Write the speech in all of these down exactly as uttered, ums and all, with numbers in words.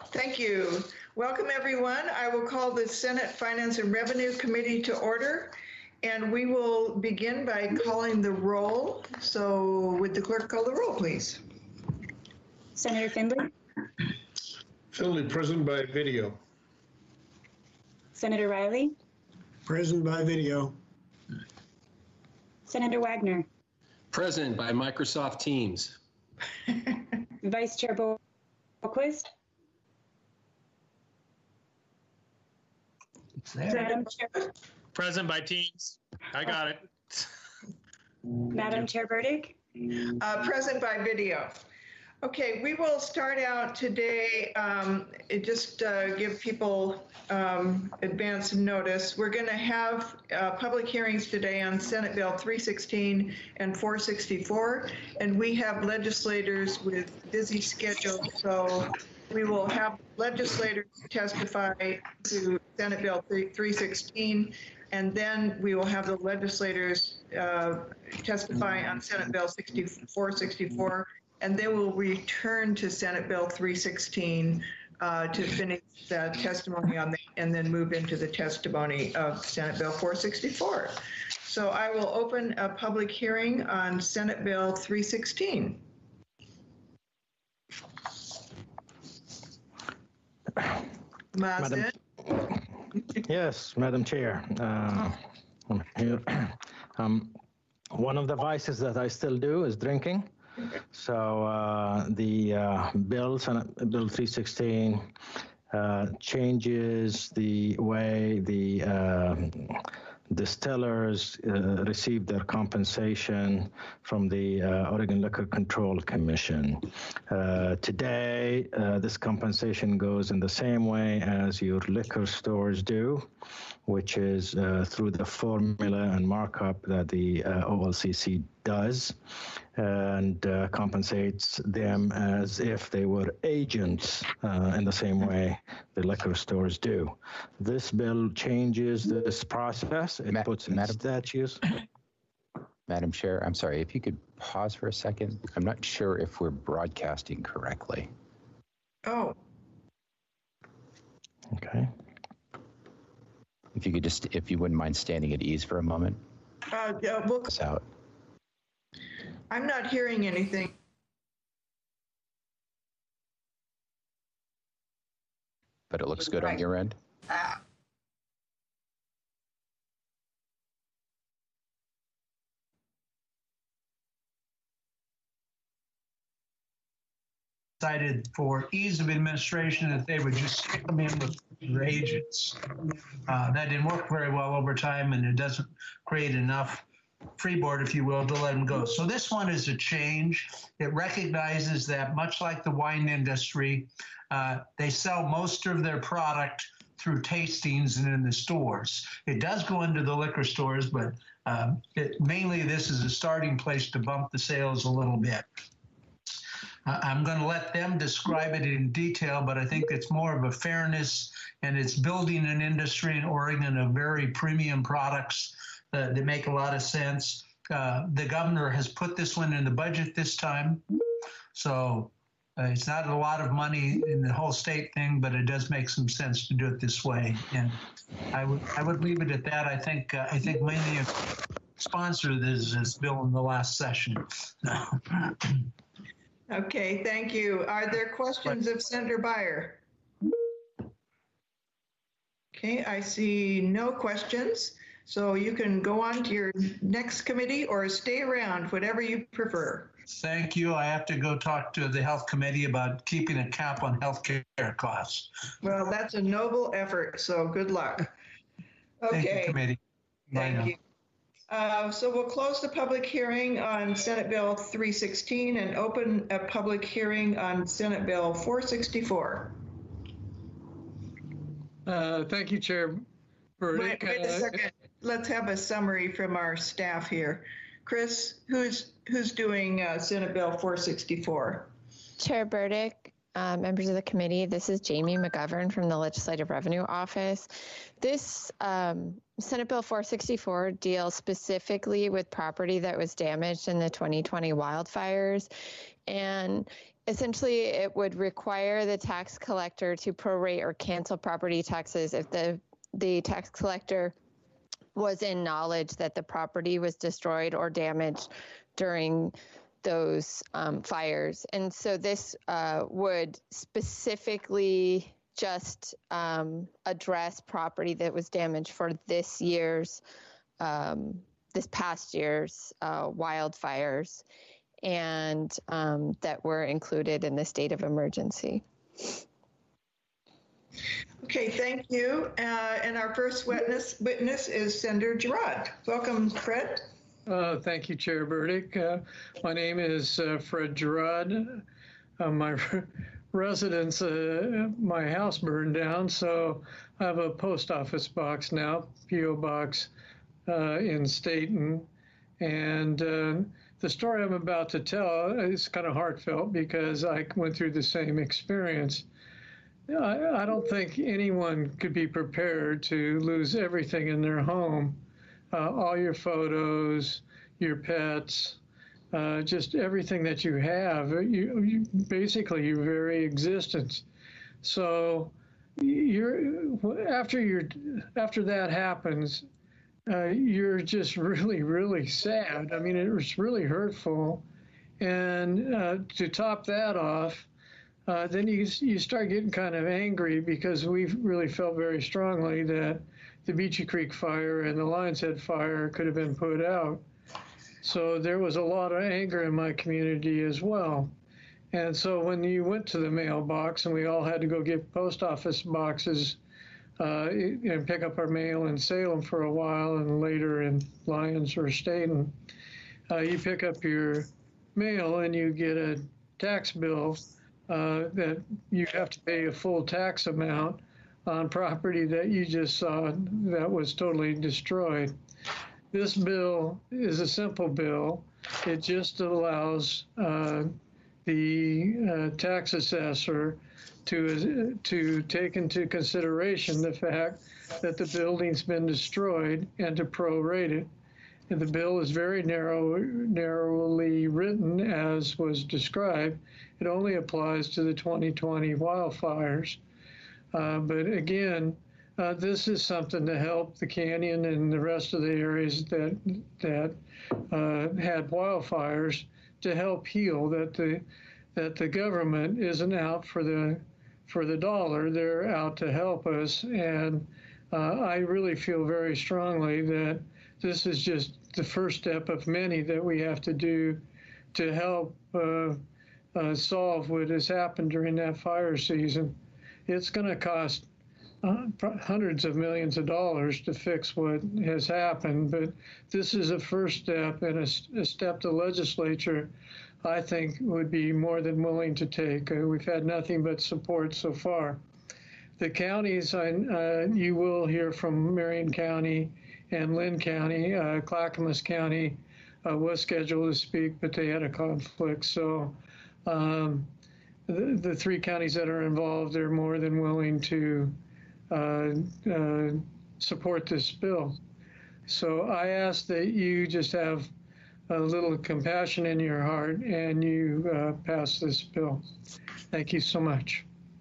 Thank you. Welcome, everyone. I will call the Senate Finance and Revenue Committee to order, and we will begin by calling the roll. So would the clerk call the roll, please? Senator Findley? Findley, present by video. Senator Riley? Present by video. Senator Wagner? Present by Microsoft Teams. Vice Chair Boquist? Madam Chair? Present by Teams. I got it. Madam Chair Burdick? Uh, present by video. Okay, we will start out today, um, it just uh, give people um, advance notice. We're going to have uh, public hearings today on Senate Bill three sixteen and four sixty-four, and we have legislators with busy schedules, so we will have legislators testify to Senate Bill three sixteen, and then we will have the legislators uh, testify on Senate Bill four sixty-four, and then we'll return to Senate Bill three sixteen uh, to finish the testimony on that, and then move into the testimony of Senate Bill four sixty-four. So I will open a public hearing on Senate Bill three sixteen. Madam, yes, Madam Chair. Uh, I'm here. Um, one of the vices that I still do is drinking. So uh, the uh, bill, Senate Bill three sixteen, uh, changes the way the uh, distillers uh, receive their compensation from the uh, Oregon Liquor Control Commission. Uh, today, uh, this compensation goes in the same way as your liquor stores do, which is uh, through the formula and markup that the uh, O L C C does, and uh, compensates them as if they were agents uh, in the same way the liquor stores do. This bill changes this process. It Ma- puts in Madam, statutes. Madam Chair, I'm sorry, if you could pause for a second. I'm not sure if we're broadcasting correctly. Oh. Okay. If you could just, if you wouldn't mind standing at ease for a moment. Uh, yeah, we'll, us out. I'm not hearing anything. But it looks good right on your end? Ah. Decided for ease of administration that they would just come in with their agents. Uh, that didn't work very well over time, and it doesn't create enough freeboard, if you will, to let them go. So this one is a change. It recognizes that, much like the wine industry, uh, they sell most of their product through tastings and in the stores. It does go into the liquor stores, but um, it, mainly this is a starting place to bump the sales a little bit. Uh, I'm going to let them describe it in detail, but I think it's more of a fairness, and it's building an industry in Oregon of very premium products uh, that make a lot of sense. Uh, the governor has put this one in the budget this time, so uh, it's not a lot of money in the whole state thing, but it does make some sense to do it this way. And I would I would leave it at that. I think uh, I think mainly sponsored this, this bill in the last session. Okay, thank you. Are there questions of Senator Beyer? Okay, I see no questions. So you can go on to your next committee or stay around, whatever you prefer. Thank you. I have to go talk to the health committee about keeping a cap on health care costs. Well, that's a noble effort, so good luck. Okay. Thank you, committee. Thank you. Uh, so we'll close the public hearing on Senate Bill three sixteen and open a public hearing on Senate Bill four sixty-four. Uh, thank you, Chair Burdick. Wait, wait a second. Let's have a summary from our staff here. Chris, who's who's doing uh, Senate Bill four sixty-four? Chair Burdick, uh, members of the committee, this is Jamie McGovern from the Legislative Revenue Office. This um, Senate Bill four sixty-four deals specifically with property that was damaged in the twenty twenty wildfires. And essentially, it would require the tax collector to prorate or cancel property taxes if the the tax collector was in knowledge that the property was destroyed or damaged during those um, fires. And so this uh, would specifically just um, address property that was damaged for this year's, um, this past year's uh, wildfires, and um, that were included in the state of emergency. Okay, thank you. Uh, and our first witness witness is Senator Girard. Welcome, Fred. Uh, thank you, Chair Burdick. Uh, my name is uh, Fred Girard. Uh, my residence, uh, my house burned down, so I have a post office box now, P O box uh, in Staten. And uh, the story I'm about to tell is kind of heartfelt because I went through the same experience. I, I don't think anyone could be prepared to lose everything in their home, uh, all your photos, your pets, uh, just everything that you have, you, you, basically your very existence. So you're, after, you're, after that happens, uh, you're just really, really sad. I mean, it was really hurtful. And uh, to top that off, Uh, then you you start getting kind of angry because we really felt very strongly that the Beachy Creek fire and the Lions Head fire could have been put out. So there was a lot of anger in my community as well. And so when you went to the mailbox and we all had to go get post office boxes uh, and pick up our mail in Salem for a while and later in Lyons or Staten, uh, you pick up your mail and you get a tax bill Uh, that you have to pay a full tax amount on property that you just saw that was totally destroyed. This bill is a simple bill. It just allows uh, the uh, tax assessor to, to take into consideration the fact that the building's been destroyed and to prorate it. And the bill is very narrow, narrowly written, as was described. It only applies to the twenty twenty wildfires. Uh, but again, uh, this is something to help the canyon and the rest of the areas that that uh, had wildfires to help heal. That the that the government isn't out for the for the dollar; they're out to help us. And uh, I really feel very strongly that this is just the first step of many that we have to do to help uh, uh, solve what has happened during that fire season. It's going to cost uh, hundreds of millions of dollars to fix what has happened, but this is a first step and a, a step the legislature, I think, would be more than willing to take. Uh, we've had nothing but support so far. The counties, I, uh, you will hear from Marion County and Lynn County. uh, Clackamas County uh, was scheduled to speak, but they had a conflict. So um, the, the three counties that are involved, they're more than willing to uh, uh, support this bill. So I ask that you just have a little compassion in your heart and you uh, pass this bill. Thank you so much.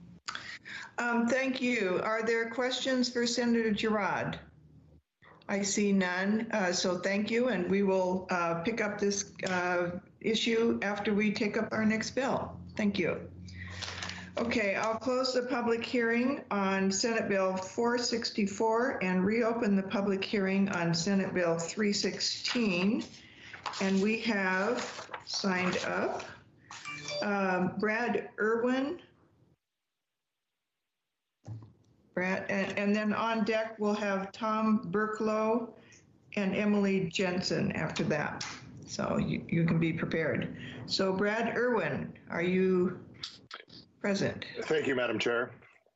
Um, thank you. Are there questions for Senator Girard? I see none, uh, so thank you, and we will uh, pick up this uh, issue after we take up our next bill. Thank you. Okay, I'll close the public hearing on Senate Bill four sixty-four and reopen the public hearing on Senate Bill three sixteen. And we have signed up um, Brad Irwin, Brad, and, and then on deck, we'll have Tom Burklow and Emily Jensen after that. So you, you can be prepared. So Brad Irwin, are you present? Thank you, Madam Chair.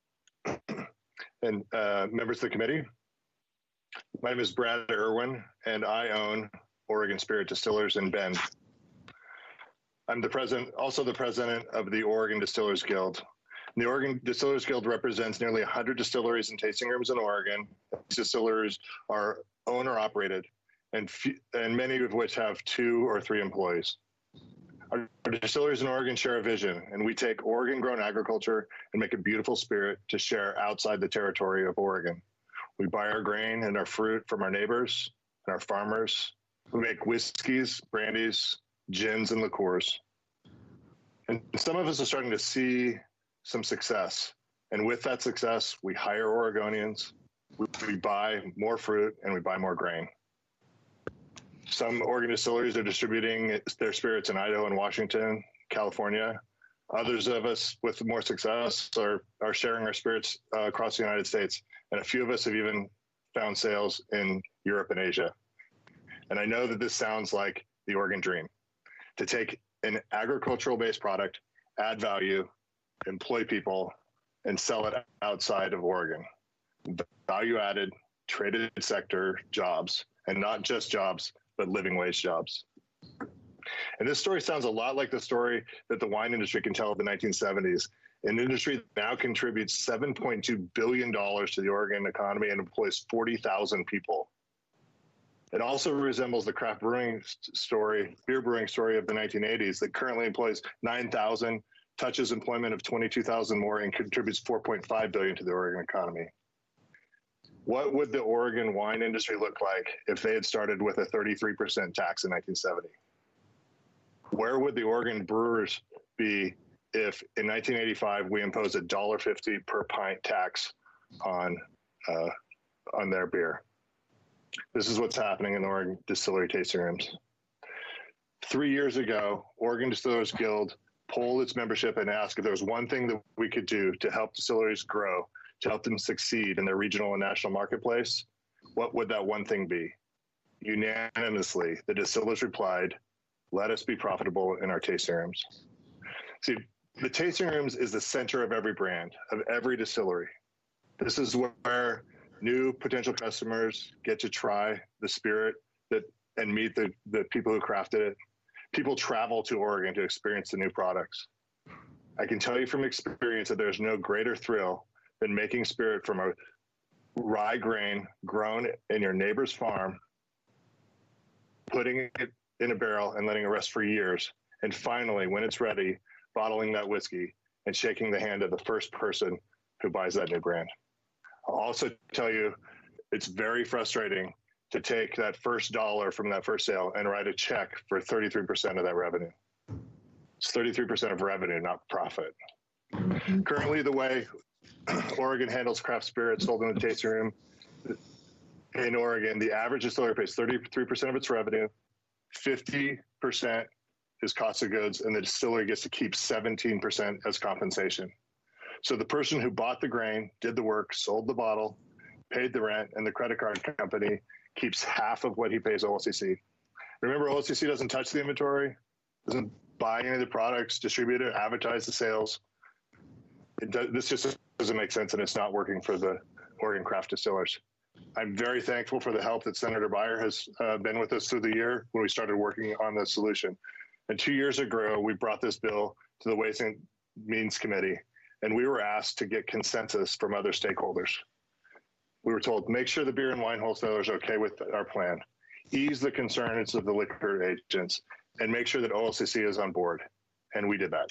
And uh, members of the committee. My name is Brad Irwin, and I own Oregon Spirit Distillers in Bend. I'm the president, also the president of the Oregon Distillers Guild. The Oregon Distillers Guild represents nearly one hundred distilleries and tasting rooms in Oregon. These distilleries are owner operated, and, and many of which have two or three employees. Our distilleries in Oregon share a vision, and we take Oregon-grown agriculture and make a beautiful spirit to share outside the territory of Oregon. We buy our grain and our fruit from our neighbors and our farmers. We make whiskeys, brandies, gins, and liqueurs. And some of us are starting to see some success. And with that success, we hire Oregonians, we, we buy more fruit, and we buy more grain. Some Oregon distilleries are distributing their spirits in Idaho and Washington, California. Others of us with more success are, are sharing our spirits uh, across the United States. And a few of us have even found sales in Europe and Asia. And I know that this sounds like the Oregon dream, to take an agricultural-based product, add value, employ people, and sell it outside of Oregon. Value-added, traded sector jobs, and not just jobs, but living wage jobs. And this story sounds a lot like the story that the wine industry can tell of the nineteen seventies. An industry that now contributes seven point two billion dollars to the Oregon economy and employs forty thousand people. It also resembles the craft brewing story, beer brewing story of the nineteen eighties that currently employs nine thousand, touches employment of twenty-two thousand more, and contributes four point five billion dollars to the Oregon economy. What would the Oregon wine industry look like if they had started with a thirty-three percent tax in nineteen seventy? Where would the Oregon brewers be if in nineteen eighty-five we imposed a one dollar fifty per pint tax on, uh, on their beer? This is what's happening in the Oregon Distillery tasting rooms. Three years ago, Oregon Distillers Guild polled its membership and asked if there was one thing that we could do to help distilleries grow, to help them succeed in their regional and national marketplace. What would that one thing be? Unanimously, the distillers replied, "Let us be profitable in our tasting rooms." See, the tasting rooms is the center of every brand, of every distillery. This is where new potential customers get to try the spirit that and meet the, the people who crafted it. People travel to Oregon to experience the new products. I can tell you from experience that there's no greater thrill than making spirit from a rye grain grown in your neighbor's farm, putting it in a barrel and letting it rest for years. And finally, when it's ready, bottling that whiskey and shaking the hand of the first person who buys that new brand. I'll also tell you, it's very frustrating to take that first dollar from that first sale and write a check for thirty-three percent of that revenue. It's thirty-three percent of revenue, not profit. Mm-hmm. Currently, the way Oregon handles craft spirits sold in the tasting room, in Oregon, the average distillery pays thirty-three percent of its revenue, fifty percent is cost of goods, and the distillery gets to keep seventeen percent as compensation. So the person who bought the grain, did the work, sold the bottle, paid the rent, and the credit card company keeps half of what he pays O L C C. Remember, O L C C doesn't touch the inventory, doesn't buy any of the products, distribute it, advertise the sales. It does, this just doesn't make sense, and it's not working for the Oregon craft distillers. I'm very thankful for the help that Senator Beyer has uh, been with us through the year when we started working on the solution. And two years ago, we brought this bill to the Ways and Means Committee, and we were asked to get consensus from other stakeholders. We were told, make sure the beer and wine wholesalers are okay with our plan, ease the concerns of the liquor agents, and make sure that O L C C is on board. And we did that.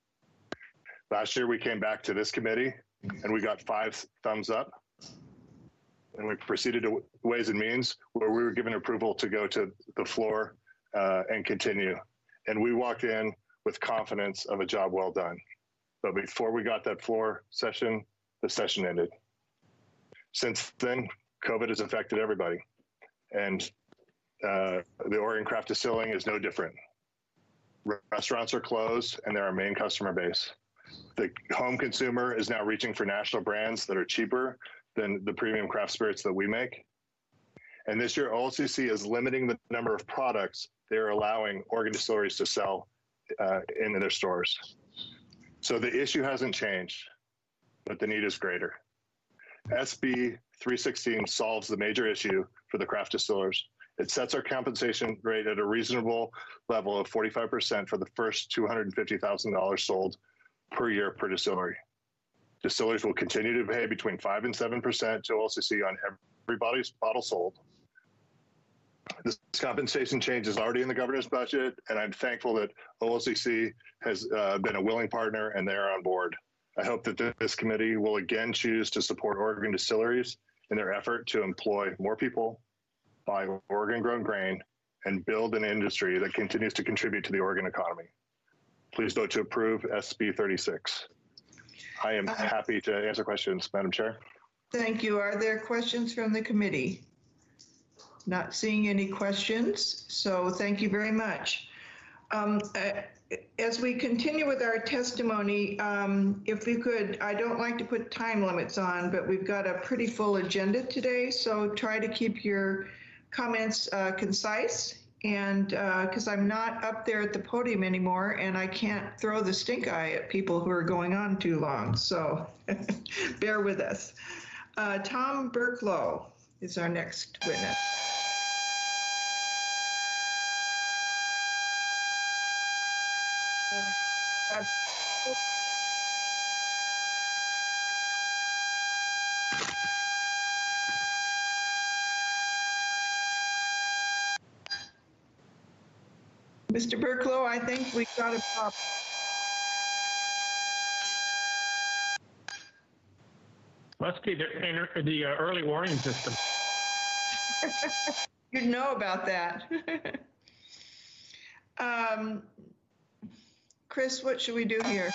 Last year, we came back to this committee, and we got five thumbs up. And we proceeded to Ways and Means, where we were given approval to go to the floor uh, and continue. And we walked in with confidence of a job well done. But before we got that floor session, the session ended. Since then, COVID has affected everybody. And uh, the Oregon Craft Distilling is no different. Restaurants are closed, and they're our main customer base. The home consumer is now reaching for national brands that are cheaper than the premium craft spirits that we make. And this year, O L C C is limiting the number of products they're allowing Oregon distilleries to sell uh, in their stores. So the issue hasn't changed, but the need is greater. S B three sixteen solves the major issue for the craft distillers. It sets our compensation rate at a reasonable level of forty-five percent for the first two hundred fifty thousand dollars sold per year per distillery. Distilleries will continue to pay between five and seven percent to O L C C on every body's bottle sold. This compensation change is already in the governor's budget, and I'm thankful that O L C C has uh, been a willing partner and they're on board. I hope that this committee will again choose to support Oregon distilleries in their effort to employ more people, buy Oregon-grown grain, and build an industry that continues to contribute to the Oregon economy. Please vote to approve S B thirty-six. I am happy to answer questions, Madam Chair. Thank you. Are there questions from the committee? Not seeing any questions, so thank you very much. Um, uh, as we continue with our testimony, um, if we could, I don't like to put time limits on, but we've got a pretty full agenda today, so try to keep your comments uh, concise. And because uh, I'm not up there at the podium anymore and I can't throw the stink eye at people who are going on too long. So bear with us. Uh, Tom Burklow is our next witness. Uh, Mister Burklow, I think we got a problem. Must be the, the uh, early warning system. You'd know about that. um, Chris, what should we do here?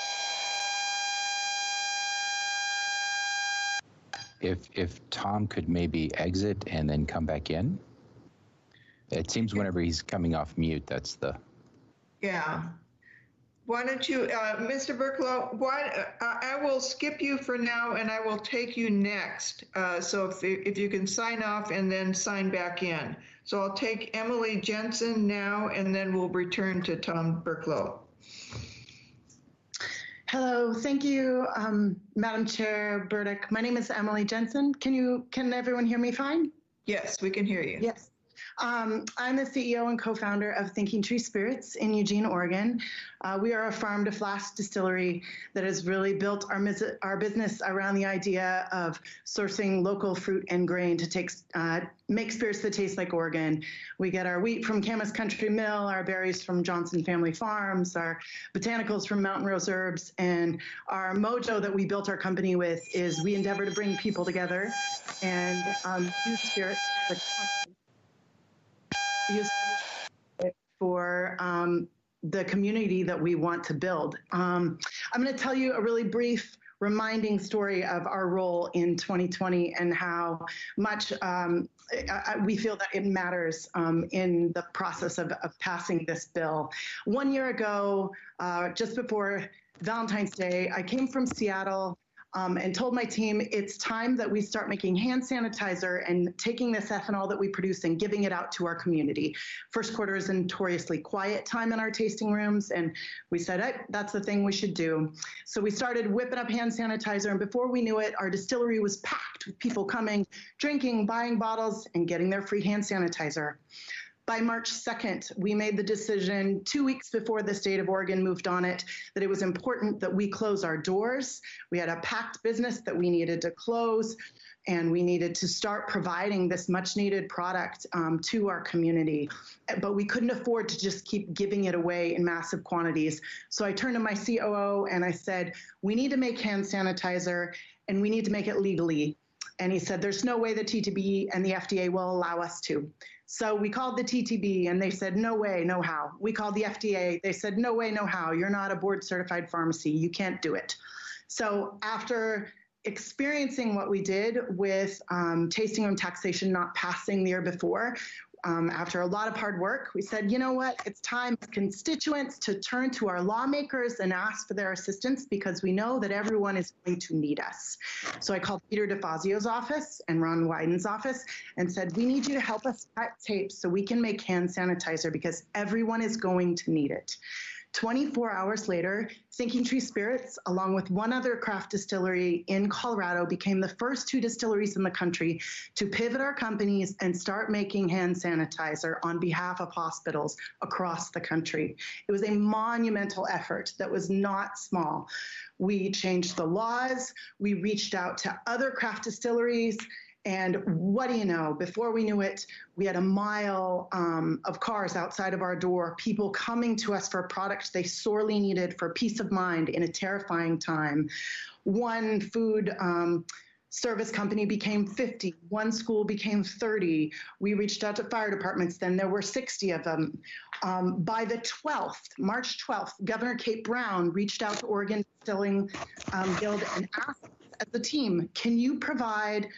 If if Tom could maybe exit and then come back in. It seems whenever he's coming off mute, that's the. Yeah. Why don't you, uh, Mister Burklow, why, uh, I will skip you for now and I will take you next. Uh, so if, if you can sign off and then sign back in. So I'll take Emily Jensen now and then we'll return to Tom Burklow. Hello, thank you, um, Madam Chair Burdick. My name is Emily Jensen. Can you, can everyone hear me fine? Yes, we can hear you. Yes. Um, I'm the C E O and co-founder of Thinking Tree Spirits in Eugene, Oregon. Uh, we are a farm to flask distillery that has really built our, our business around the idea of sourcing local fruit and grain to take, uh, make spirits that taste like Oregon. We get our wheat from Camas Country Mill, our berries from Johnson Family Farms, our botanicals from Mountain Rose Herbs, and our mojo that we built our company with is we endeavor to bring people together and um, use spirits as a use for um, the community that we want to build. Um, I'm going to tell you a really brief reminding story of our role in twenty twenty and how much um, I, we feel that it matters um, in the process of, of passing this bill. One year ago, uh, just before Valentine's Day, I came from Seattle Um, and told my team it's time that we start making hand sanitizer and taking this ethanol that we produce and giving it out to our community. First quarter is a notoriously quiet time in our tasting rooms, and we said, hey, that's the thing we should do. So we started whipping up hand sanitizer, and before we knew it, our distillery was packed with people coming, drinking, buying bottles, and getting their free hand sanitizer. By March second, we made the decision two weeks before the state of Oregon moved on it that it was important that we close our doors. We had a packed business that we needed to close, and we needed to start providing this much needed product um, to our community. But we couldn't afford to just keep giving it away in massive quantities. So I turned to my C O O and I said, we need to make hand sanitizer and we need to make it legally. And he said, there's no way the T T B and the F D A will allow us to. So we called the T T B and they said, no way, no how. We called the F D A. They said, no way, no how. You're not a board certified pharmacy. You can't do it. So after experiencing what we did with um, tasting room taxation not passing the year before, Um, after a lot of hard work, we said, you know what, it's time as constituents to turn to our lawmakers and ask for their assistance because we know that everyone is going to need us. So I called Peter DeFazio's office and Ron Wyden's office and said, we need you to help us cut tapes so we can make hand sanitizer because everyone is going to need it. twenty-four hours later, Thinking Tree Spirits, along with one other craft distillery in Colorado, became the first two distilleries in the country to pivot our companies and start making hand sanitizer on behalf of hospitals across the country. It was a monumental effort that was not small. We changed the laws, we reached out to other craft distilleries, And what do you know? Before we knew it, we had a mile um, of cars outside of our door, people coming to us for products they sorely needed for peace of mind in a terrifying time. One food um, service company became fifty, one school became thirty. We reached out to fire departments, then there were sixty of them. Um, by the twelfth, March twelfth, Governor Kate Brown reached out to Oregon Distilling um, Guild and asked us as a team, can you provide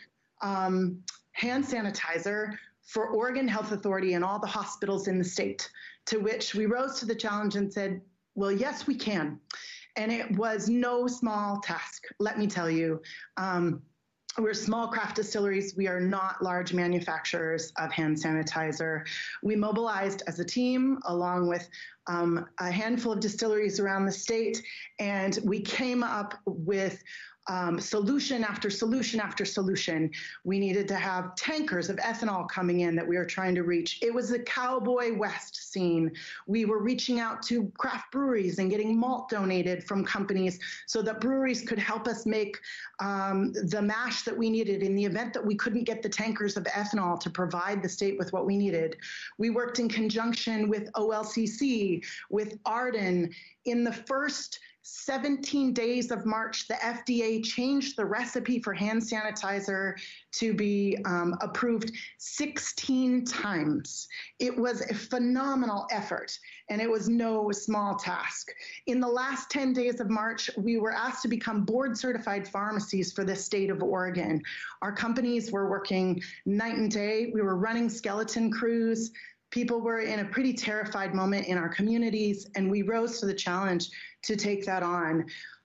um, hand sanitizer for Oregon Health Authority and all the hospitals in the state? To which we rose to the challenge and said, well, yes, we can. And it was no small task, let me tell you. Um, We're small craft distilleries. We are not large manufacturers of hand sanitizer. We mobilized as a team along with um, a handful of distilleries around the state, and we came up with Um, solution after solution after solution. We needed to have tankers of ethanol coming in that we were trying to reach. It was the Cowboy West scene. We were reaching out to craft breweries and getting malt donated from companies so that breweries could help us make um, the mash that we needed in the event that we couldn't get the tankers of ethanol to provide the state with what we needed. We worked in conjunction with O L C C, with Arden. In the first seventeen days of March, the F D A changed the recipe for hand sanitizer to be um, approved sixteen times. It was a phenomenal effort, and it was no small task. In the last ten days of March, we were asked to become board-certified pharmacies for the state of Oregon. Our companies were working night and day. We were running skeleton crews. People were in a pretty terrified moment in our communities, and we rose to the challenge to take that on.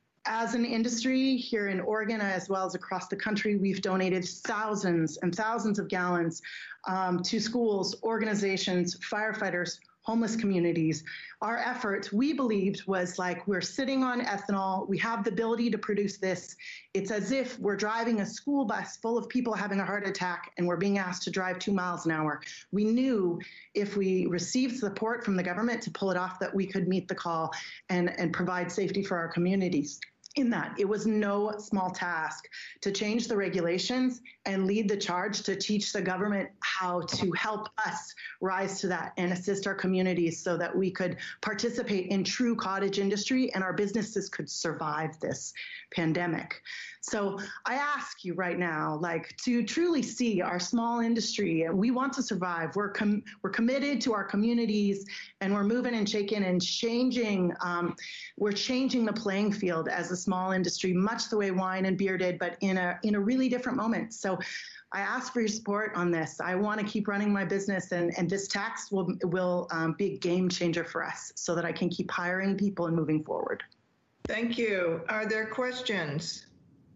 As an industry here in Oregon, as well as across the country, we've donated thousands and thousands of gallons um, to schools, organizations, firefighters, homeless communities. Our effort, we believed, was like, we're sitting on ethanol, we have the ability to produce this. It's as if we're driving a school bus full of people having a heart attack and we're being asked to drive two miles an hour. We knew if we received support from the government to pull it off that we could meet the call and, and provide safety for our communities. In that, it was no small task to change the regulations and lead the charge to teach the government how to help us rise to that and assist our communities so that we could participate in true cottage industry and our businesses could survive this pandemic. So I ask you right now, like, to truly see our small industry, we want to survive. We're com we're committed to our communities, and we're moving and shaking and changing. Um, we're changing the playing field as a small industry, much the way wine and beer did, but in a in a really different moment. So I ask for your support on this. I want to keep running my business, and, and this tax will will um, be a game changer for us so that I can keep hiring people and moving forward. Thank you. Are there questions?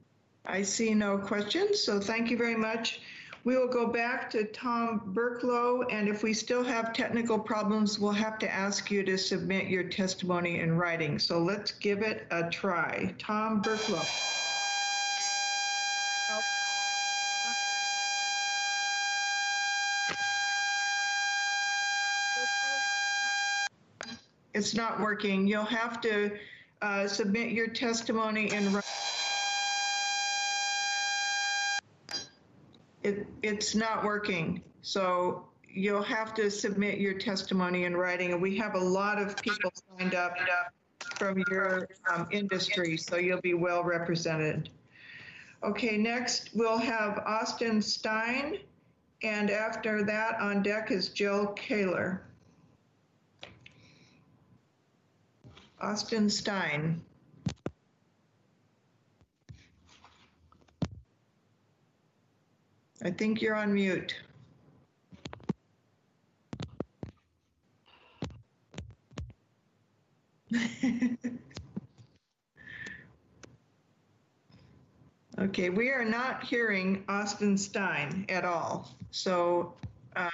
I see no questions, so thank you very much. We will go back to Tom Burklow, and if we still have technical problems, we'll have to ask you to submit your testimony in writing. So let's give it a try. Tom Burklow. It's not working. You'll have to uh, submit your testimony in writing. It, it's not working, so you'll have to submit your testimony in writing. And we have a lot of people signed up from your um, industry, so you'll be well represented. Okay, next we'll have Austin Stein, and after that on deck is Jill Kaler. Austin Stein. I think you're on mute. Okay, we are not hearing Austin Stein at all. So, um,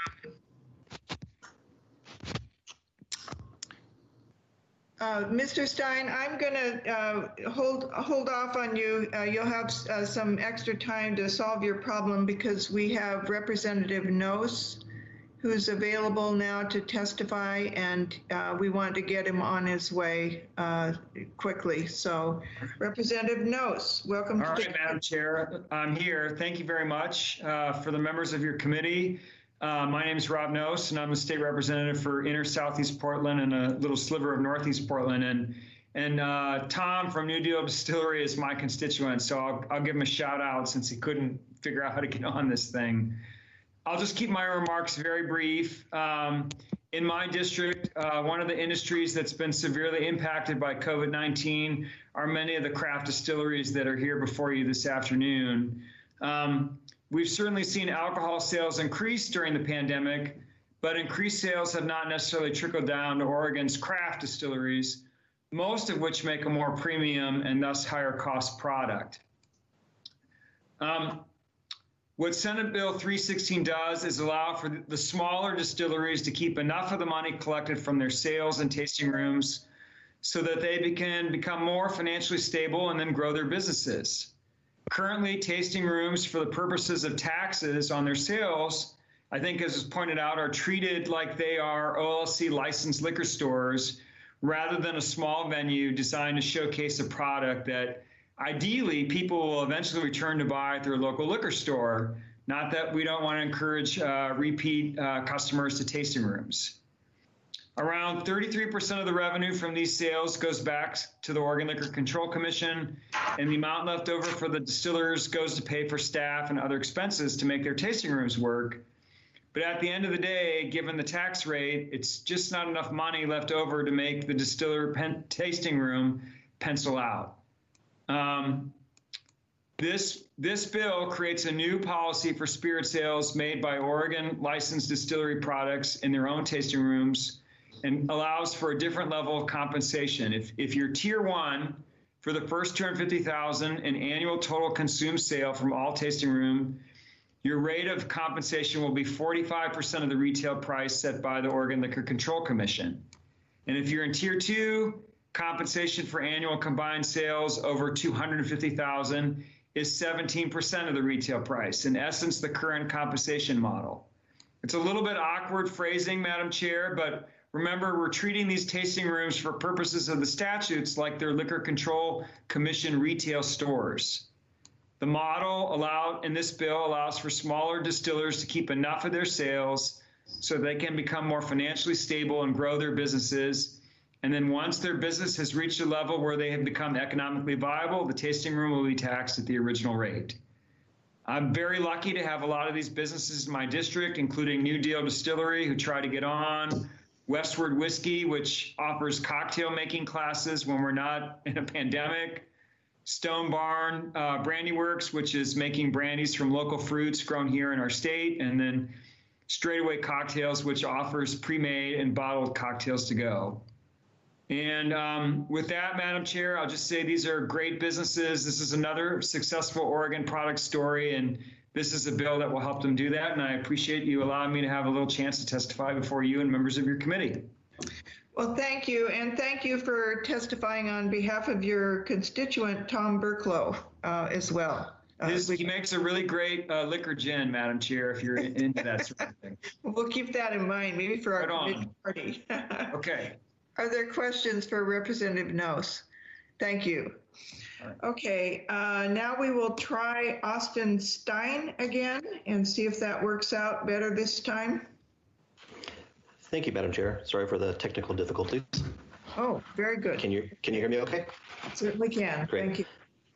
Uh, Mister Stein, I'm going to uh, hold hold off on you. Uh, you'll have uh, some extra time to solve your problem because we have Representative Nose who's available now to testify, and uh, we want to get him on his way uh, quickly. So Representative Nose, welcome. All to right, the- Madam Chair, I'm here. Thank you very much uh, for the members of your committee. Uh, my name is Rob Nose, and I'm the state representative for inner Southeast Portland and a little sliver of Northeast Portland. And and uh, Tom from New Deal Distillery is my constituent, so I'll, I'll give him a shout out since he couldn't figure out how to get on this thing. I'll just keep my remarks very brief. Um, in my district, uh, one of the industries that's been severely impacted by COVID nineteen are many of the craft distilleries that are here before you this afternoon. Um, we've certainly seen alcohol sales increase during the pandemic, but increased sales have not necessarily trickled down to Oregon's craft distilleries, most of which make a more premium and thus higher cost product. Um, What Senate Bill three sixteen does is allow for the smaller distilleries to keep enough of the money collected from their sales and tasting rooms so that they can become more financially stable and then grow their businesses. Currently, tasting rooms for the purposes of taxes on their sales, I think as was pointed out, are treated like they are O L C licensed liquor stores rather than a small venue designed to showcase a product that ideally people will eventually return to buy at their local liquor store. Not that we don't want to encourage uh, repeat uh, customers to tasting rooms. Around thirty-three percent of the revenue from these sales goes back to the Oregon Liquor Control Commission, and the amount left over for the distillers goes to pay for staff and other expenses to make their tasting rooms work. But at the end of the day, given the tax rate, it's just not enough money left over to make the distiller pen- tasting room pencil out. Um, this, this bill creates a new policy for spirit sales made by Oregon licensed distillery products in their own tasting rooms and allows for a different level of compensation. If, if you're tier one for the first two hundred fifty thousand in annual total consumed sale from all tasting room, your rate of compensation will be forty-five percent of the retail price set by the Oregon Liquor Control Commission. And if you're in tier two, compensation for annual combined sales over two hundred fifty thousand is seventeen percent of the retail price, in essence, the current compensation model. It's a little bit awkward phrasing, Madam Chair, but remember, we're treating these tasting rooms for purposes of the statutes like they're Liquor Control Commission retail stores. The model allowed in this bill allows for smaller distillers to keep enough of their sales so they can become more financially stable and grow their businesses. And then once their business has reached a level where they have become economically viable, the tasting room will be taxed at the original rate. I'm very lucky to have a lot of these businesses in my district, including New Deal Distillery, who try to get on, Westward Whiskey, which offers cocktail making classes when we're not in a pandemic, Stone Barn uh, Brandy Works, which is making brandies from local fruits grown here in our state, and then Straightaway Cocktails, which offers pre-made and bottled cocktails to go. And um, with that, Madam Chair, I'll just say these are great businesses. This is another successful Oregon product story, and this is a bill that will help them do that. And I appreciate you allowing me to have a little chance to testify before you and members of your committee. Well, thank you, and thank you for testifying on behalf of your constituent, Tom Burklow, uh, as well. Uh, This, he makes a really great uh, liquor gin, Madam Chair, if you're into that sort of thing. We'll keep that in mind, maybe for our Right committee party. Okay. Are there questions for Representative Nose? Thank you. Right. Okay, uh, now we will try Austin Stein again and see if that works out better this time. Thank you, Madam Chair. Sorry for the technical difficulties. Oh, very good. Can you can you hear me okay? Certainly can. Great. Thank you.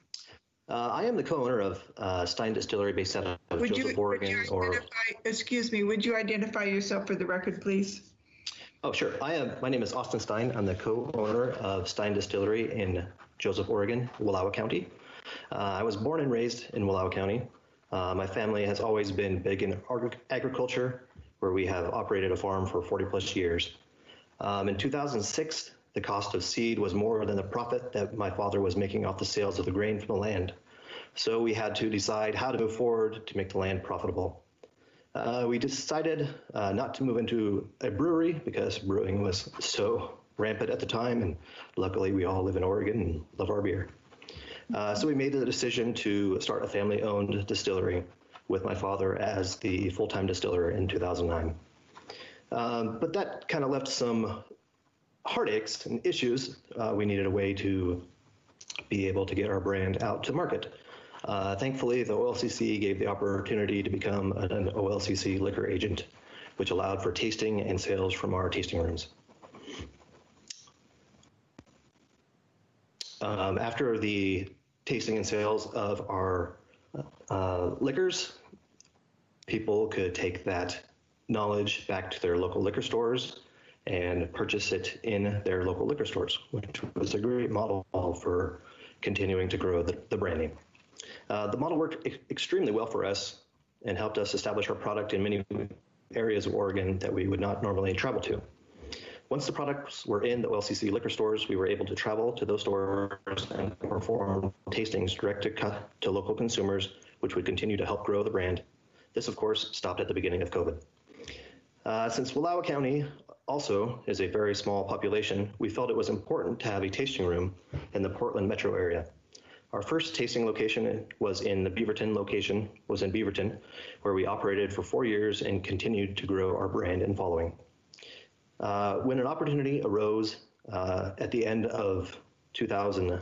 Uh, I am the co-owner of uh, Stein Distillery based out of Would Joseph, you, Oregon. would you or identify, excuse me, would you identify yourself for the record, please? Oh, sure. I am. My name is Austin Stein. I'm the co-owner of Stein Distillery in Joseph, Oregon, Wallowa County. Uh, I was born and raised in Wallowa County. Uh, my family has always been big in agriculture, where we have operated a farm for forty plus years. Um, in two thousand six, the cost of seed was more than the profit that my father was making off the sales of the grain from the land. So we had to decide how to move forward to make the land profitable. Uh, we decided uh, not to move into a brewery because brewing was so rampant at the time, and luckily we all live in Oregon and love our beer. Uh, so we made the decision to start a family-owned distillery with my father as the full-time distiller in two thousand nine. Um, but that kind of left some heartaches and issues. Uh, we needed a way to be able to get our brand out to market. Uh, thankfully, the O L C C gave the opportunity to become an O L C C liquor agent, which allowed for tasting and sales from our tasting rooms. Um, after the tasting and sales of our uh, liquors, people could take that knowledge back to their local liquor stores and purchase it in their local liquor stores, which was a great model for continuing to grow the, the brand name. Uh, the model worked e- extremely well for us and helped us establish our product in many areas of Oregon that we would not normally travel to. Once the products were in the O L C C liquor stores, we were able to travel to those stores and perform tastings direct to, cu- to local consumers, which would continue to help grow the brand. This, of course, stopped at the beginning of COVID. Uh, since Wallowa County also is a very small population, we felt it was important to have a tasting room in the Portland metro area. Our first tasting location was in the Beaverton location, was in Beaverton, where we operated for four years and continued to grow our brand and following. Uh, when an opportunity arose uh, at the end of two thousand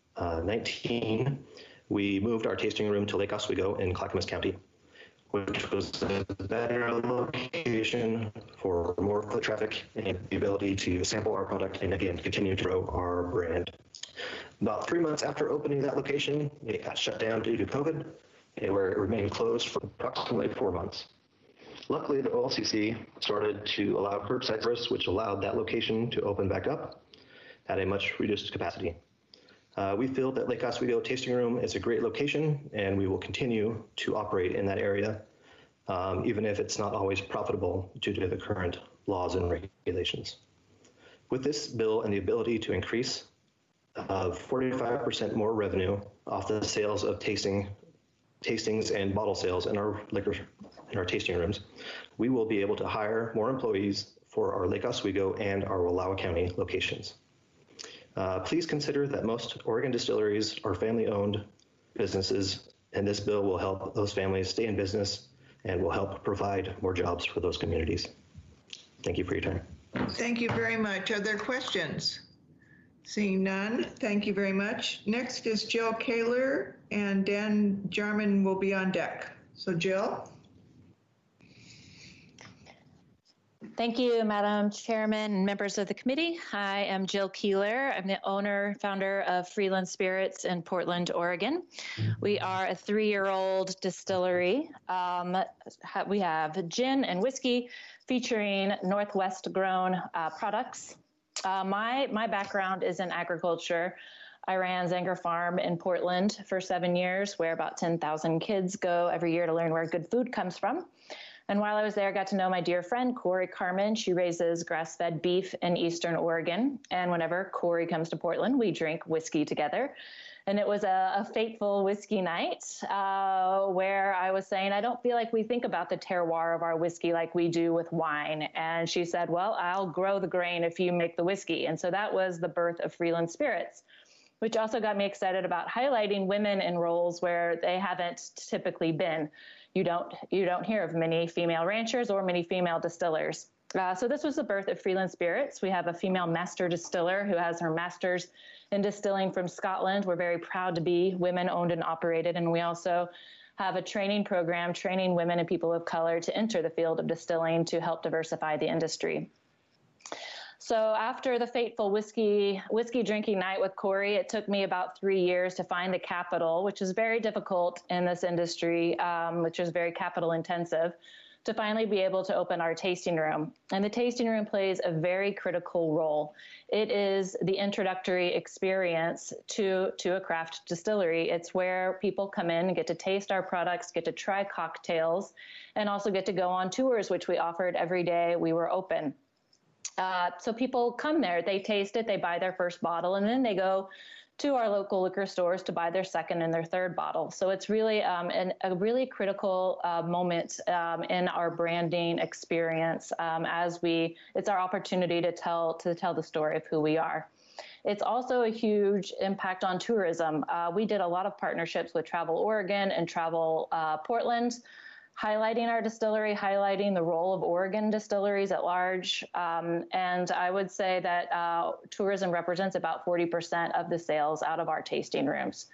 nineteen, we moved our tasting room to Lake Oswego in Clackamas County, which was a better location for more foot traffic and the ability to sample our product and again continue to grow our brand. About three months after opening that location, it got shut down due to COVID, and where it remained closed for approximately four months. Luckily, the O L C C started to allow curbside service, which allowed that location to open back up at a much reduced capacity. Uh, we feel that Lake Oswego Tasting Room is a great location, and we will continue to operate in that area, um, even if it's not always profitable due to the current laws and regulations. With this bill and the ability to increase uh, forty-five percent more revenue off the sales of tasting, tastings and bottle sales in our liquor, in our tasting rooms, we will be able to hire more employees for our Lake Oswego and our Wallowa County locations. Uh, please consider that most Oregon distilleries are family-owned businesses, and this bill will help those families stay in business and will help provide more jobs for those communities. Thank you for your time. Thank you very much. Are there questions? Seeing none, thank you very much. Next is Jill Kaler, and Dan Jarman will be on deck. So Jill? Thank you, Madam Chairman and members of the committee. I am Jill Keeler. I'm the owner, founder of Freeland Spirits in Portland, Oregon. We are a three-year-old distillery. Um, we have gin and whiskey featuring Northwest-grown uh, products. Uh, my, my background is in agriculture. I ran Zenger Farm in Portland for seven years, where about ten thousand kids go every year to learn where good food comes from. And while I was there, I got to know my dear friend, Corey Carmen. She raises grass-fed beef in Eastern Oregon. And whenever Corey comes to Portland, we drink whiskey together. And it was a, a fateful whiskey night uh, where I was saying, I don't feel like we think about the terroir of our whiskey like we do with wine. And she said, well, I'll grow the grain if you make the whiskey. And so that was the birth of Freeland Spirits, which also got me excited about highlighting women in roles where they haven't typically been. You don't, you don't hear of many female ranchers or many female distillers. Uh, so this was the birth of Freeland Spirits. We have a female master distiller who has her master's in distilling from Scotland. We're very proud to be women owned and operated. And we also have a training program training women and people of color to enter the field of distilling to help diversify the industry. So after the fateful whiskey whiskey drinking night with Corey, it took me about three years to find the capital, which is very difficult in this industry, um, which is very capital intensive, to finally be able to open our tasting room. And the tasting room plays a very critical role. It is the introductory experience to, to a craft distillery. It's where people come in and get to taste our products, get to try cocktails, and also get to go on tours, which we offered every day we were open. Uh, so people come there, they taste it, they buy their first bottle, and then they go to our local liquor stores to buy their second and their third bottle. So it's really um, an, a really critical uh, moment um, in our branding experience um, as we, it's our opportunity to tell, to tell the story of who we are. It's also a huge impact on tourism. Uh, we did a lot of partnerships with Travel Oregon and Travel uh, Portland. highlighting our distillery, highlighting the role of Oregon distilleries at large. Um, and I would say that uh, tourism represents about forty percent of the sales out of our tasting rooms.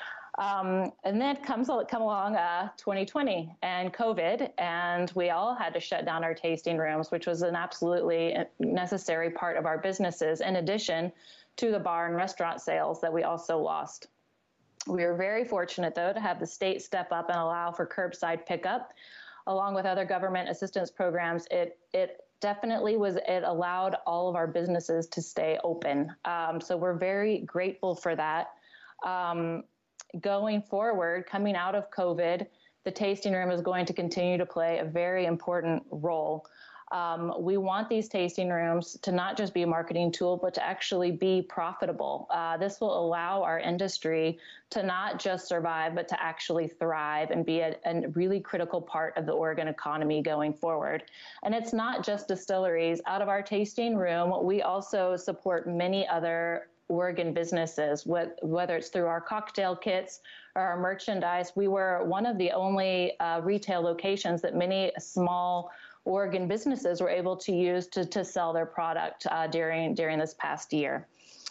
Um, and then comes come along uh, twenty twenty and COVID, and we all had to shut down our tasting rooms, which was an absolutely necessary part of our businesses, in addition to the bar and restaurant sales that we also lost. We were very fortunate, though, to have the state step up and allow for curbside pickup, along with other government assistance programs. It it definitely was, it allowed all of our businesses to stay open. Um, so we're very grateful for that. Um, Going forward, coming out of COVID, the tasting room is going to continue to play a very important role. Um, we want these tasting rooms to not just be a marketing tool, but to actually be profitable. Uh, this will allow our industry to not just survive, but to actually thrive and be a, a really critical part of the Oregon economy going forward. And it's not just distilleries. Out of our tasting room, we also support many other Oregon businesses, whether it's through our cocktail kits or our merchandise. We were one of the only uh, retail locations that many small Oregon businesses were able to use to, to sell their product uh, during during this past year.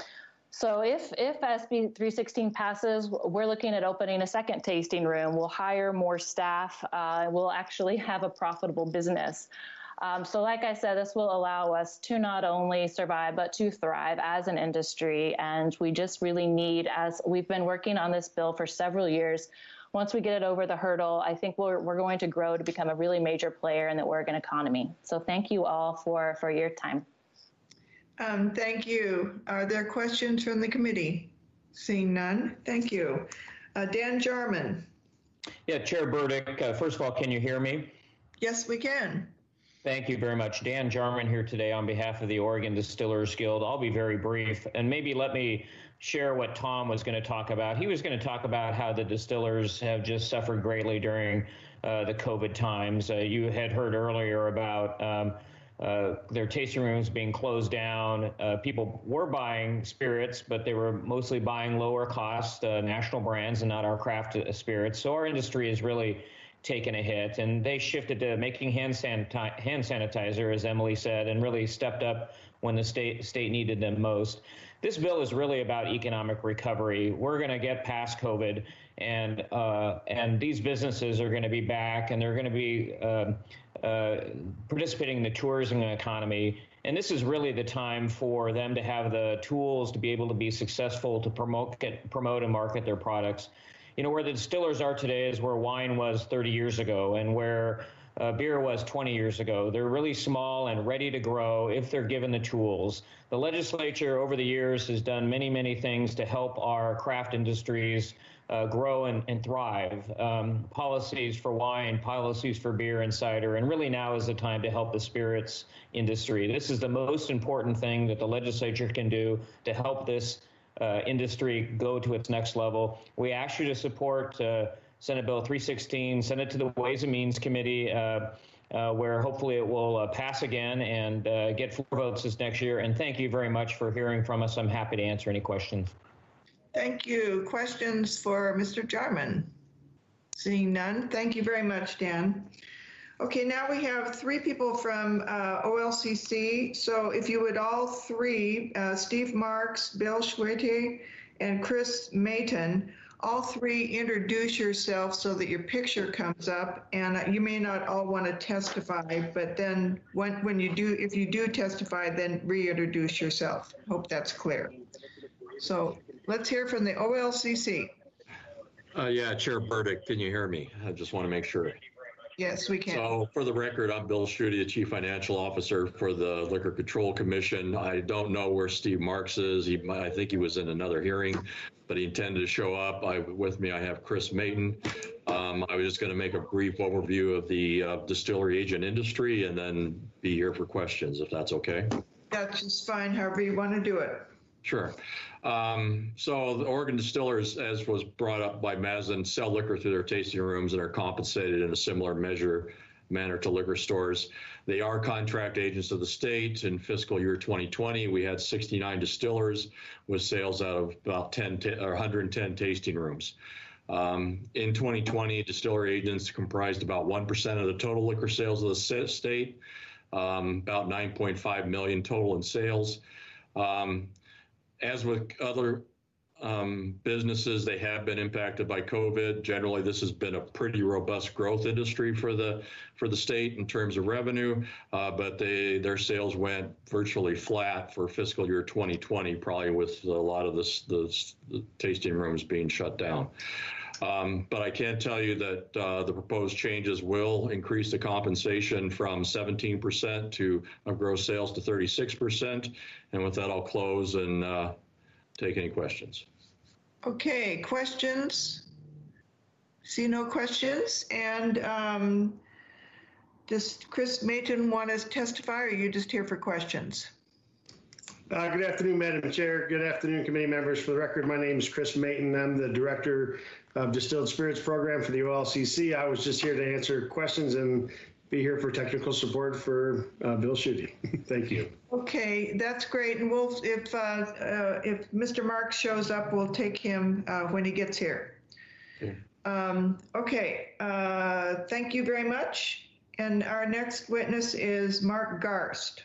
So if, if S B three sixteen passes, we're looking at opening a second tasting room. We'll hire more staff. Uh, we'll actually have a profitable business. Um, so like I said, this will allow us to not only survive, but to thrive as an industry. And we just really need, as we've been working on this bill for several years, once we get it over the hurdle, I think we're, we're going to grow to become a really major player in the Oregon economy. So thank you all for, for your time. Um, thank you. Are there questions from the committee? Seeing none, thank you. Uh, Dan Jarman. Yeah, Chair Burdick, uh, first of all, can you hear me? Yes, we can. Thank you very much. Dan Jarman here today on behalf of the Oregon Distillers Guild. I'll be very brief, and maybe let me share what Tom was going to talk about. He was going to talk about how the distillers have just suffered greatly during uh, the COVID times. Uh, you had heard earlier about um, uh, their tasting rooms being closed down. Uh, people were buying spirits, but they were mostly buying lower cost uh, national brands and not our craft spirits. So our industry is really taken a hit, and they shifted to making hand, saniti- hand sanitizer, as Emily said, and really stepped up when the state state needed them most. This bill is really about economic recovery. We're going to get past COVID, and uh, and these businesses are going to be back, and they're going to be uh, uh, participating in the tourism economy. And this is really the time for them to have the tools to be able to be successful to promote, get, promote and market their products. You know, where the distillers are today is where wine was thirty years ago and where uh, beer was twenty years ago. They're really small and ready to grow if they're given the tools. The legislature over the years has done many, many things to help our craft industries uh, grow and, and thrive. Um, policies for wine, policies for beer and cider, and really now is the time to help the spirits industry. This is the most important thing that the legislature can do to help this Uh, industry go to its next level. We ask you to support uh, Senate Bill three sixteen, send it to the Ways and Means Committee, uh, uh, where hopefully it will uh, pass again and uh, get four votes this next year. And thank you very much for hearing from us. I'm happy to answer any questions. Thank you. Questions for Mister Jarman? Seeing none, thank you very much, Dan. Okay, now we have three people from uh, O L C C. So if you would all three, uh, Steve Marks, Bill Schwete, and Chris Mayton, all three introduce yourself so that your picture comes up. And uh, you may not all want to testify, but then when, when you do, if you do testify, then reintroduce yourself. Hope that's clear. So let's hear from the O L C C. Uh, yeah, Chair Burdick, can you hear me? I just want to make sure. Yes, we can. So for the record, I'm Bill Schwete, the Chief Financial Officer for the Liquor Control Commission. I don't know where Steve Marks is. He, I think he was in another hearing, but he intended to show up. I, with me, I have Chris Mayton. Um, I was just going to make a brief overview of the uh, distillery agent industry and then be here for questions, if that's okay. That's just fine, however you want to do it. Sure. Um, so the Oregon distillers, as was brought up by Maslin, sell liquor through their tasting rooms and are compensated in a similar measure manner to liquor stores. They are contract agents of the state. In fiscal year twenty twenty, we had sixty-nine distillers with sales out of about ten or one hundred ten tasting rooms. Um, in twenty twenty, distillery agents comprised about one percent of the total liquor sales of the state, um, about nine point five million total in sales. Um, as with other um, businesses, they have been impacted by COVID. Generally, this has been a pretty robust growth industry for the for the state in terms of revenue, uh, but they their sales went virtually flat for fiscal year twenty twenty, probably with a lot of this, the, the tasting rooms being shut down. Um, but I can tell you that uh, the proposed changes will increase the compensation from seventeen percent to of gross sales to thirty-six percent. And with that, I'll close and uh, take any questions. Okay, questions? See no questions. And um, does Chris Mayton want to testify, or are you just here for questions? Uh, good afternoon, Madam Chair. Good afternoon, committee members. For the record, my name is Chris Mayton. I'm the Director of Distilled Spirits Program for the O L C C. I was just here to answer questions and be here for technical support for uh, Bill Schuette. Thank you. Okay, that's great. And we'll, if uh, uh, if Mister Marks shows up, we'll take him uh, when he gets here. Okay. Um, okay, uh, thank you very much. And our next witness is Mark Garst.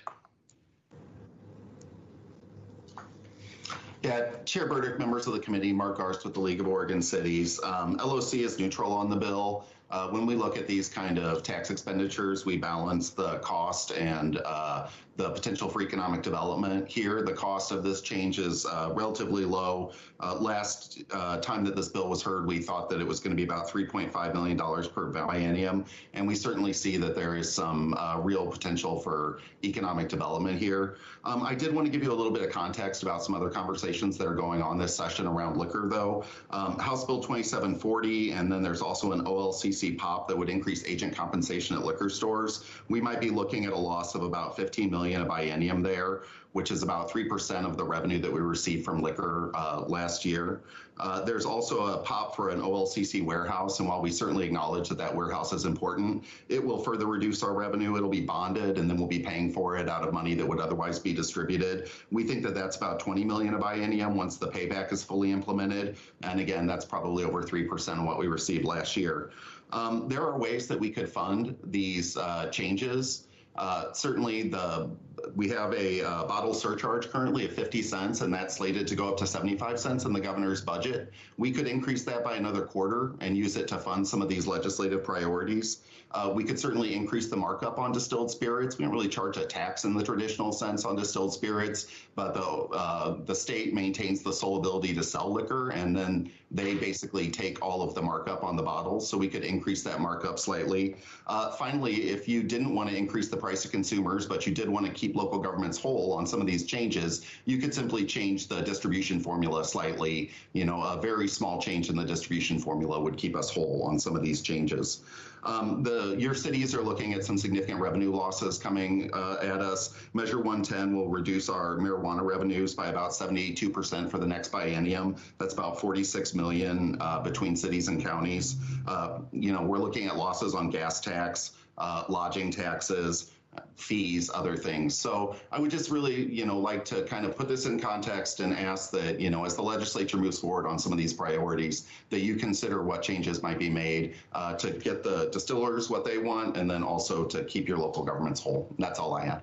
Yeah, Chair Burdick, members of the committee, Mark Garst with the League of Oregon Cities. Um, L O C is neutral on the bill. Uh, when we look at these kind of tax expenditures, we balance the cost and uh, the potential for economic development. Here, the cost of this change is uh, relatively low. Uh, last uh, time that this bill was heard, we thought that it was going to be about three point five million dollars per biennium, and we certainly see that there is some uh, real potential for economic development here. Um, I did want to give you a little bit of context about some other conversations that are going on this session around liquor, though. Um, House Bill twenty-seven forty, and then there's also an O L C C P O P that would increase agent compensation at liquor stores. We might be looking at a loss of about fifteen million dollars a biennium there, which is about three percent of the revenue that we received from liquor uh, last year. Uh, there's also a P O P for an O L C C warehouse, and while we certainly acknowledge that that warehouse is important, it will further reduce our revenue. It'll be bonded, and then we'll be paying for it out of money that would otherwise be distributed. We think that that's about twenty million dollars a biennium once the payback is fully implemented, and again, that's probably over three percent of what we received last year. Um, there are ways that we could fund these uh, changes. Uh, certainly, the we have a uh, bottle surcharge currently of fifty cents, and that's slated to go up to seventy-five cents in the governor's budget. We could increase that by another quarter and use it to fund some of these legislative priorities. Uh, we could certainly increase the markup on distilled spirits. We don't really charge a tax in the traditional sense on distilled spirits, but the, uh, the state maintains the sole ability to sell liquor, and then they basically take all of the markup on the bottles, so we could increase that markup slightly. Uh, finally, if you didn't want to increase the price to consumers, but you did want to keep local governments whole on some of these changes, you could simply change the distribution formula slightly. You know, a very small change in the distribution formula would keep us whole on some of these changes. Um, the, your cities are looking at some significant revenue losses coming uh, at us. Measure one ten will reduce our marijuana revenues by about seventy-two percent for the next biennium. That's about forty-six million uh, between cities and counties. Uh, you know, we're looking at losses on gas tax, uh, lodging taxes, fees, other things. So I would just really, you know, like to kind of put this in context and ask that, you know, as the legislature moves forward on some of these priorities, that you consider what changes might be made uh, to get the distillers what they want, and then also to keep your local governments whole. And that's all I have.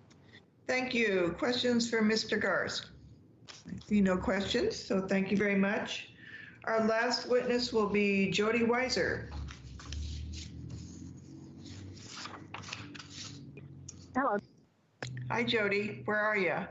Thank you. Questions for Mister Garst? I see no questions, so thank you very much. Our last witness will be Jody Weiser. Hello. Hi, Jody. Where are you?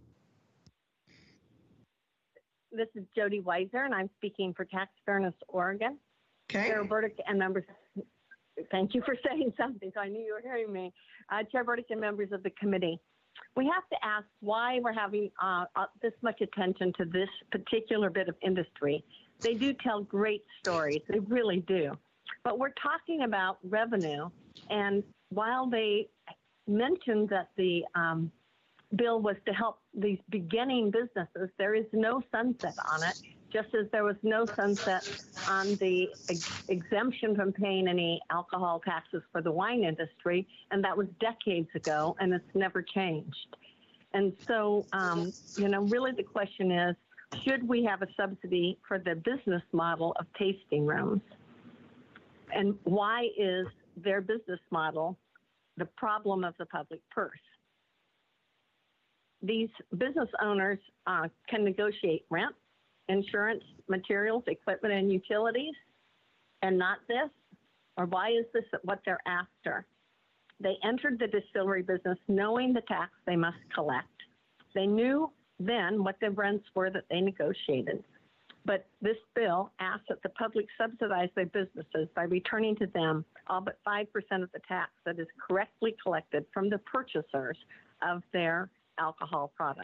This is Jody Weiser, and I'm speaking for Tax Fairness Oregon. Okay. Chair Burdick and members, thank you for saying something, so I knew you were hearing me. Uh, Chair Burdick and members of the committee, we have to ask why we're having uh, uh, this much attention to this particular bit of industry. They do tell great stories, they really do. But we're talking about revenue, and while they mentioned that the um, bill was to help these beginning businesses, there is no sunset on it, just as there was no sunset on the ex exemption from paying any alcohol taxes for the wine industry, and that was decades ago, and it's never changed. And so, um, you know, really the question is, should we have a subsidy for the business model of tasting rooms? And why is their business model the problem of the public purse? These business owners uh, can negotiate rent, insurance, materials, equipment, and utilities, and not this? Or why is this what they're after? They entered the distillery business knowing the tax they must collect. They knew then what the rents were that they negotiated. But this bill asks that the public subsidize their businesses by returning to them all but five percent of the tax that is correctly collected from the purchasers of their alcohol products.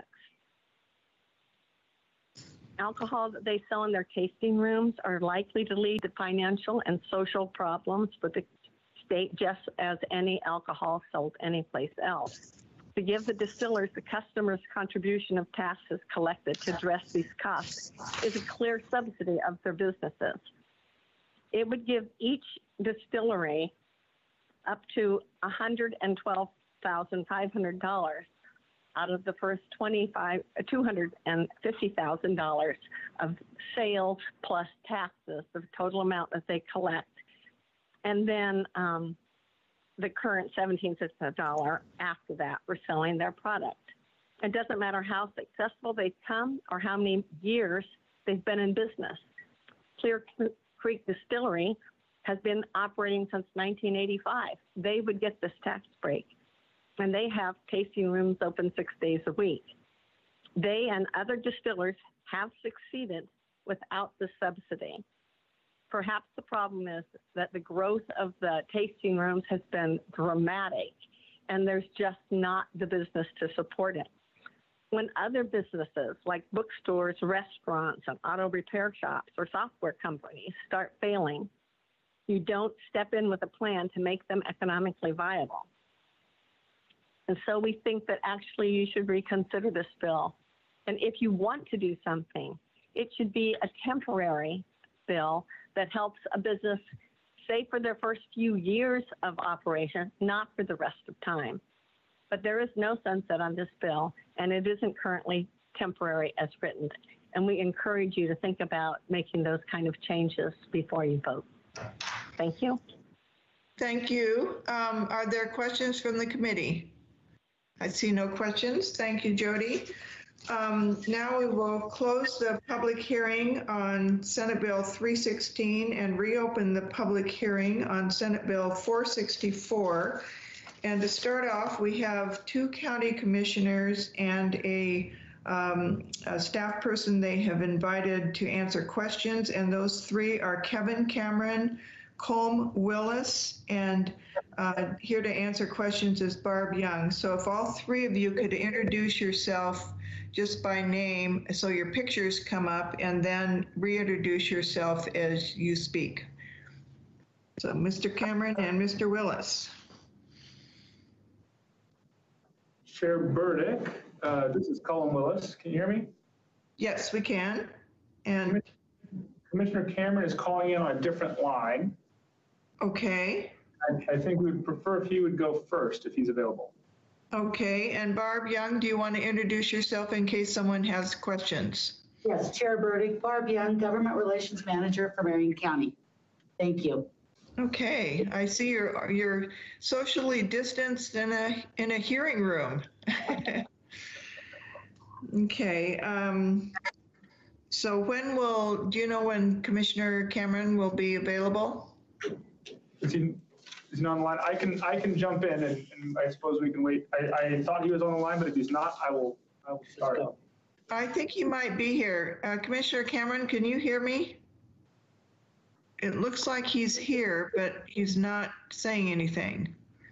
Alcohol that they sell in their tasting rooms are likely to lead to financial and social problems for the state, just as any alcohol sold anyplace else. To give the distillers the customer's contribution of taxes collected to address these costs is a clear subsidy of their businesses. It would give each distillery up to one hundred twelve thousand five hundred dollars out of the first twenty-five, two hundred fifty thousand dollars of sales plus taxes, the total amount that they collect. And then um, the current seventeen cents a dollar after that for selling their product. It doesn't matter how successful they've come or how many years they've been in business. Clear Creek Distillery has been operating since nineteen eighty-five. They would get this tax break, and they have tasting rooms open six days a week. They and other distillers have succeeded without the subsidy. Perhaps the problem is that the growth of the tasting rooms has been dramatic, and there's just not the business to support it. When other businesses like bookstores, restaurants, and auto repair shops or software companies start failing, you don't step in with a plan to make them economically viable. And so we think that actually you should reconsider this bill. And if you want to do something, it should be a temporary bill that helps a business, say, for their first few years of operation, not for the rest of time. But there is no sunset on this bill, and it isn't currently temporary as written. And we encourage you to think about making those kind of changes before you vote. Thank you. Thank you. Um, are there questions from the committee? I see no questions. Thank you, Jody. Um, now we will close the public hearing on Senate Bill three sixteen and reopen the public hearing on Senate Bill four sixty-four. And to start off, we have two county commissioners and a, um, a staff person they have invited to answer questions. And those three are Kevin Cameron, Colm Willis, and uh, here to answer questions is Barb Young. So if all three of you could introduce yourself just by name so your pictures come up, and then reintroduce yourself as you speak. So Mister Cameron and Mister Willis. Chair Burdick, uh, this is Colin Willis. Can you hear me? Yes, we can. And Commissioner Cameron is calling in on a different line. Okay. I, I think we would prefer if he would go first if he's available. Okay, and Barb Young, do you want to introduce yourself in case someone has questions? Yes, Chair Burdick, Barb Young, Government Relations Manager for Marion County. Thank you. Okay, I see you're you're socially distanced in a in a hearing room. Okay, um, so when will, do you know when Commissioner Cameron will be available? Is he, is he not on the line? I can I can jump in, and, and I suppose we can wait. I, I thought he was on the line, but if he's not, I will I will start. I think he might be here. Uh, Commissioner Cameron, can you hear me? It looks like he's here, but he's not saying anything.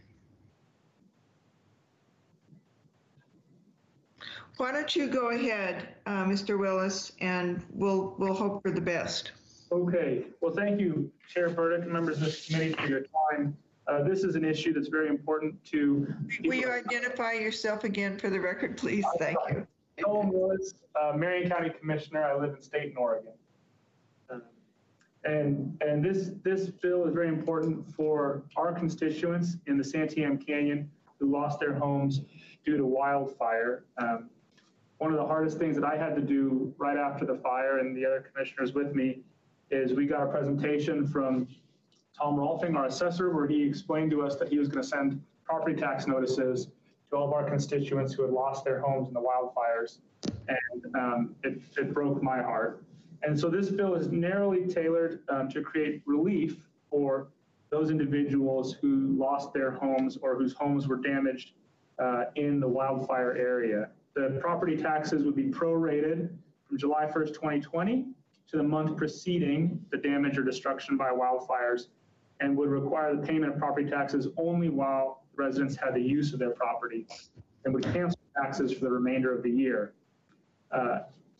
Why don't you go ahead, uh, Mister Willis, and we'll we'll hope for the best. Okay. Well, thank you, Chair Burdick, members of this committee, for your time. Uh, this is an issue that's very important to. Will you identify yourself again for the record, please? Thank you. Colin Willis, uh, Marion County Commissioner. I live in Stayton, Oregon. Uh, and and this this bill is very important for our constituents in the Santiam Canyon who lost their homes due to wildfire. Um, one of the hardest things that I had to do right after the fire, and the other commissioners with me, is we got a presentation from Tom Rolfing, our assessor, where he explained to us that he was going to send property tax notices to all of our constituents who had lost their homes in the wildfires. And um, it, it broke my heart. And so this bill is narrowly tailored um, to create relief for those individuals who lost their homes or whose homes were damaged uh, in the wildfire area. The property taxes would be prorated from July first, twenty twenty to the month preceding the damage or destruction by wildfires, and would require the payment of property taxes only while residents had the use of their property, and would cancel taxes for the remainder of the year. Uh,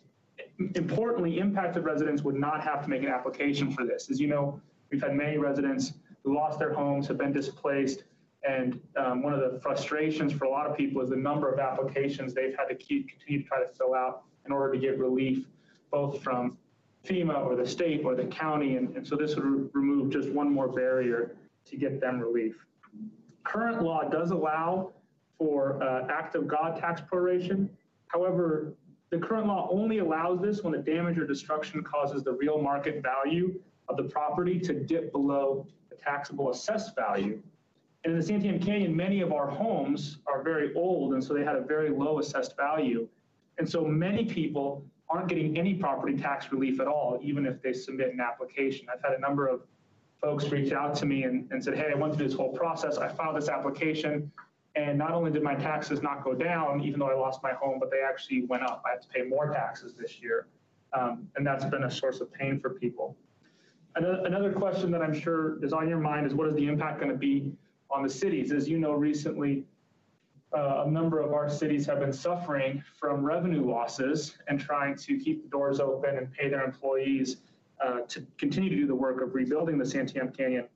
importantly, impacted residents would not have to make an application for this. As you know, we've had many residents who lost their homes, have been displaced, and um, one of the frustrations for a lot of people is the number of applications they've had to keep, continue to try to fill out in order to get relief, both from FEMA or the state or the county. And, and so this would re remove just one more barrier to get them relief. Current law does allow for uh, act of God tax proration. However, the current law only allows this when the damage or destruction causes the real market value of the property to dip below the taxable assessed value. And in the Santiam Canyon, many of our homes are very old, and so they had a very low assessed value. And so many people aren't getting any property tax relief at all, even if they submit an application. I've had a number of folks reach out to me and, and said, hey, I went through this whole process. I filed this application, and not only did my taxes not go down, even though I lost my home, but they actually went up. I had to pay more taxes this year. Um, and that's been a source of pain for people. Another, another question that I'm sure is on your mind is, what is the impact going to be on the cities? As you know, recently, uh, a number of our cities have been suffering from revenue losses and trying to keep the doors open and pay their employees uh, to continue to do the work of rebuilding the Santiam Canyon.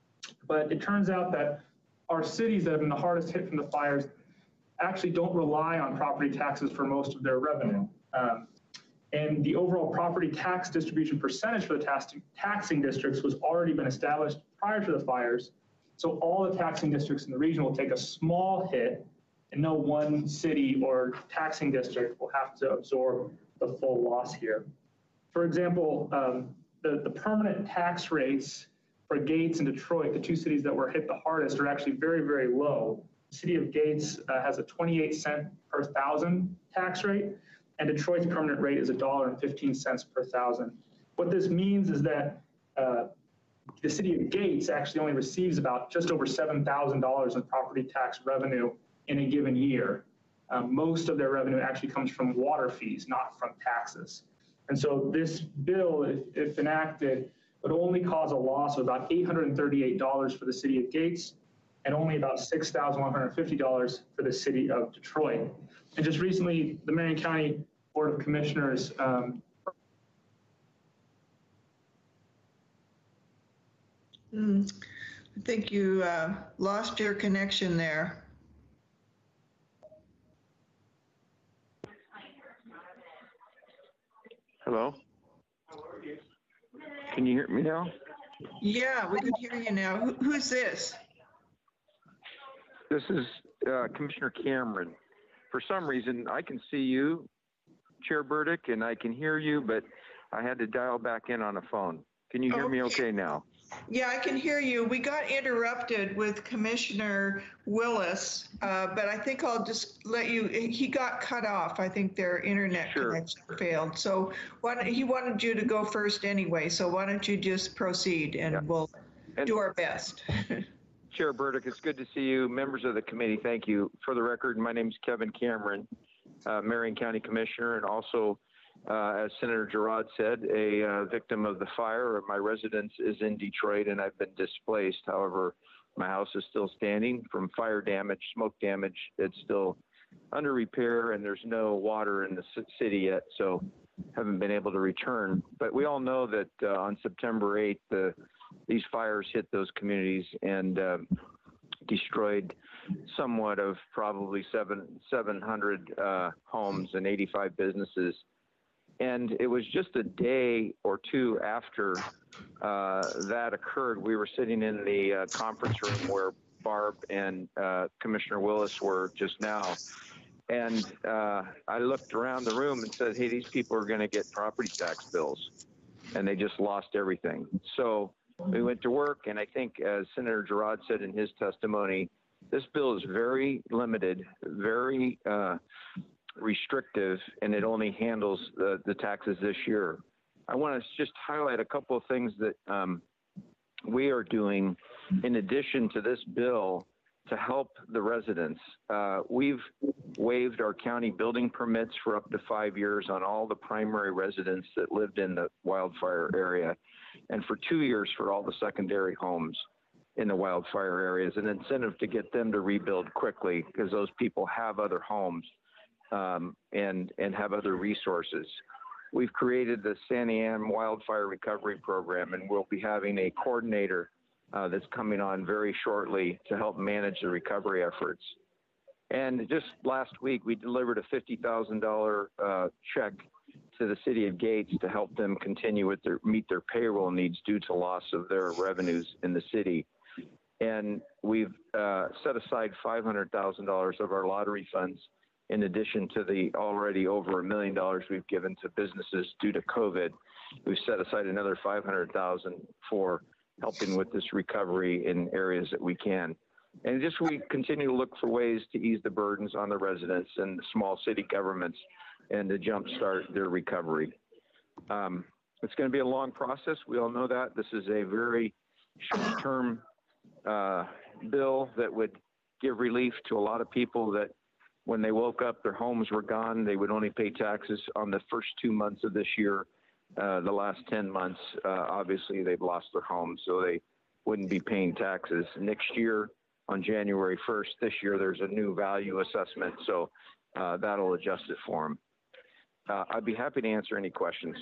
But it turns out that our cities that have been the hardest hit from the fires actually don't rely on property taxes for most of their revenue. Um, and the overall property tax distribution percentage for the tax taxing districts was already been established prior to the fires. So all the taxing districts in the region will take a small hit, and no one city or taxing district will have to absorb the full loss here. For example, um, the, the permanent tax rates for Gates and Detroit, the two cities that were hit the hardest, are actually very, very low. The city of Gates uh, has a twenty-eight cent per thousand tax rate, and Detroit's permanent rate is a dollar and fifteen cents per thousand. What this means is that uh, the city of Gates actually only receives about just over seven thousand dollars in property tax revenue in a given year. Um, most of their revenue actually comes from water fees, not from taxes. And so this bill, if, if enacted, would only cause a loss of about eight hundred thirty-eight dollars for the city of Gates and only about six thousand one hundred fifty dollars for the city of Detroit. And just recently, the Marion County Board of Commissioners um, Mm, I think you uh, lost your connection there. Hello? Can you hear me now? Yeah, we can hear you now. Who, who's this? This is uh, Commissioner Cameron. For some reason, I can see you, Chair Burdick, and I can hear you, but I had to dial back in on a phone. Can you hear okay. me okay now? Yeah, I can hear you. We got interrupted with Commissioner Willis, uh, but I think I'll just let you, he got cut off. I think their internet sure. connection failed. So why don't, he wanted you to go first anyway, so why don't you just proceed and yeah. we'll and do our best. Chair Burdick, it's good to see you. Members of the committee, thank you. For the record, my name is Kevin Cameron, uh, Marion County Commissioner, and also Uh, as Senator Girod said, a uh, victim of the fire. My residence is in Detroit and I've been displaced. However, my house is still standing from fire damage, smoke damage. It's still under repair and there's no water in the city yet, so haven't been able to return. But we all know that uh, on September eighth, the, these fires hit those communities and um, destroyed somewhat of probably seven, seven hundred uh, homes and eighty-five businesses. And it was just a day or two after uh, that occurred. We were sitting in the uh, conference room where Barb and uh, Commissioner Willis were just now. And uh, I looked around the room and said, hey, these people are going to get property tax bills. And they just lost everything. So we went to work, and I think, as Senator Girard said in his testimony, this bill is very limited, very uh, restrictive, and it only handles the, the taxes this year. I want to just highlight a couple of things that um, we are doing in addition to this bill to help the residents. Uh, we've waived our county building permits for up to five years on all the primary residents that lived in the wildfire area, and for two years for all the secondary homes in the wildfire areas, an incentive to get them to rebuild quickly because those people have other homes um, and, and have other resources. We've created the Sandy Ann Wildfire Recovery Program, and we'll be having a coordinator Uh, that's coming on very shortly to help manage the recovery efforts. And just last week, we delivered a fifty thousand dollars uh, check to the city of Gates to help them continue with their meet their payroll needs due to loss of their revenues in the city. And we've uh, set aside five hundred thousand dollars of our lottery funds, in addition to the already over a million dollars we've given to businesses due to COVID. We've set aside another five hundred thousand dollars for helping with this recovery in areas that we can. And just we continue to look for ways to ease the burdens on the residents and the small city governments and to jumpstart their recovery. Um, it's going to be a long process. We all know that. This is a very short-term uh, bill that would give relief to a lot of people that when they woke up, their homes were gone. They would only pay taxes on the first two months of this year. Uh, the last ten months, uh, obviously, they've lost their homes, so they wouldn't be paying taxes. Next year, on January first, this year, there's a new value assessment, so uh, that'll adjust it for them. Uh, I'd be happy to answer any questions.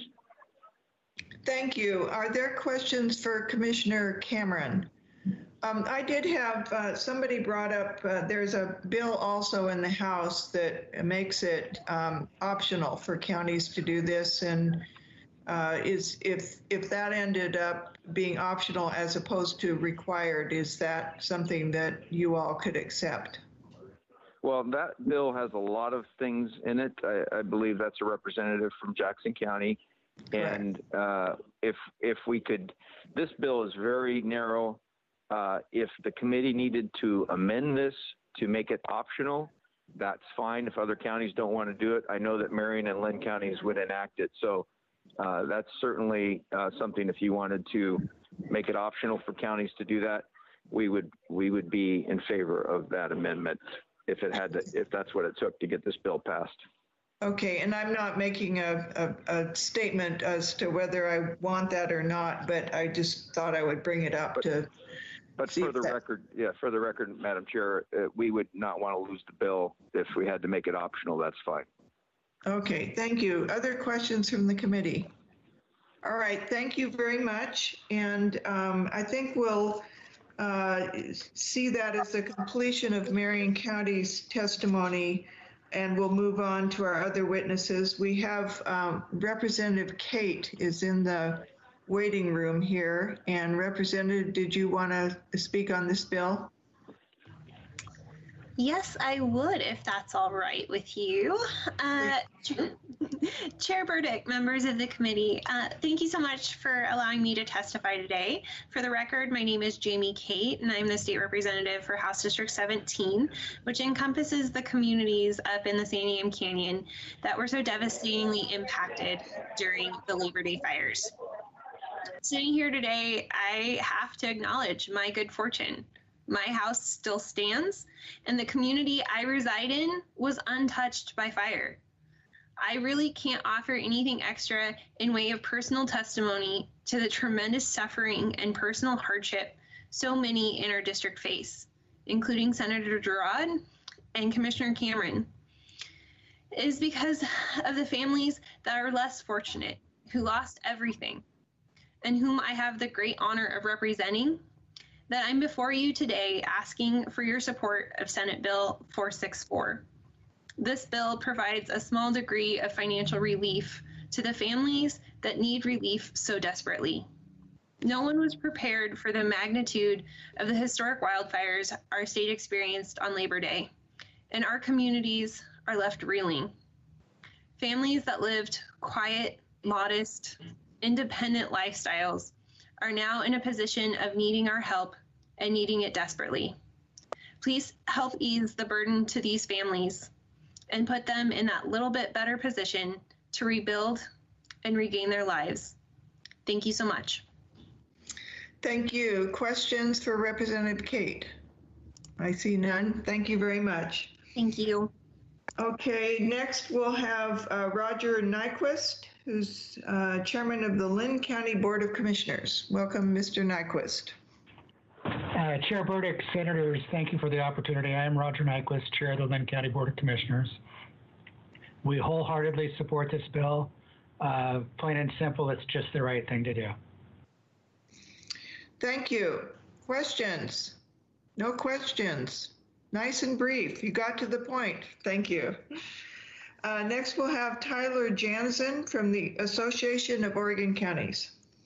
Thank you. Are there questions for Commissioner Cameron? Um, I did have, uh, somebody brought up, uh, there's a bill also in the House that makes it um, optional for counties to do this, and Uh, is if if that ended up being optional as opposed to required, is that something that you all could accept? Well, that bill has a lot of things in it. I, I believe that's a representative from Jackson County, and uh, if if we could, this bill is very narrow. Uh, if the committee needed to amend this to make it optional, that's fine. If other counties don't want to do it, I know that Marion and Lynn counties would enact it. So. Uh, that's certainly uh, something. If you wanted to make it optional for counties to do that, we would we would be in favor of that amendment if it had to, if that's what it took to get this bill passed. Okay, and I'm not making a, a, a statement as to whether I want that or not, but I just thought I would bring it up but, to. But for the that. record, yeah, for the record, Madam Chair, uh, we would not want to lose the bill if we had to make it optional. That's fine. Okay, thank you. Other questions from the committee? All right, thank you very much. And um, I think we'll uh, see that as the completion of Marion County's testimony, and we'll move on to our other witnesses. We have um, Representative Kate is in the waiting room here. And Representative, did you want to speak on this bill? Yes, I would, if that's all right with you. Uh, Chair Burdick, members of the committee, uh, thank you so much for allowing me to testify today. For the record, my name is Jamie Kate, and I'm the state representative for House District seventeen, which encompasses the communities up in the Sandy Ann Canyon that were so devastatingly impacted during the Labor Day fires. Sitting here today, I have to acknowledge my good fortune. My house still stands, and the community I reside in was untouched by fire. I really can't offer anything extra in way of personal testimony to the tremendous suffering and personal hardship so many in our district face, including Senator Girard and Commissioner Cameron. It is because of the families that are less fortunate, who lost everything, and whom I have the great honor of representing, that I'm before you today asking for your support of Senate Bill four sixty-four. This bill provides a small degree of financial relief to the families that need relief so desperately. No one was prepared for the magnitude of the historic wildfires our state experienced on Labor Day, and our communities are left reeling. Families that lived quiet, modest, independent lifestyles are now in a position of needing our help and needing it desperately. Please help ease the burden to these families and put them in that little bit better position to rebuild and regain their lives. Thank you so much. Thank you. Questions for Representative Kate? I see none. Thank you very much. Thank you. Okay, next we'll have uh, Roger Nyquist, who's uh, chairman of the Lynn County Board of Commissioners. Welcome, Mister Nyquist. Uh, Chair Burdick, Senators, thank you for the opportunity. I am Roger Nyquist, Chair of the Lynn County Board of Commissioners. We wholeheartedly support this bill. Uh, plain and simple, it's just the right thing to do. Thank you. Questions? No questions. Nice and brief. You got to the point. Thank you. Uh, next, we'll have Tyler Jansen from the Association of Oregon Counties.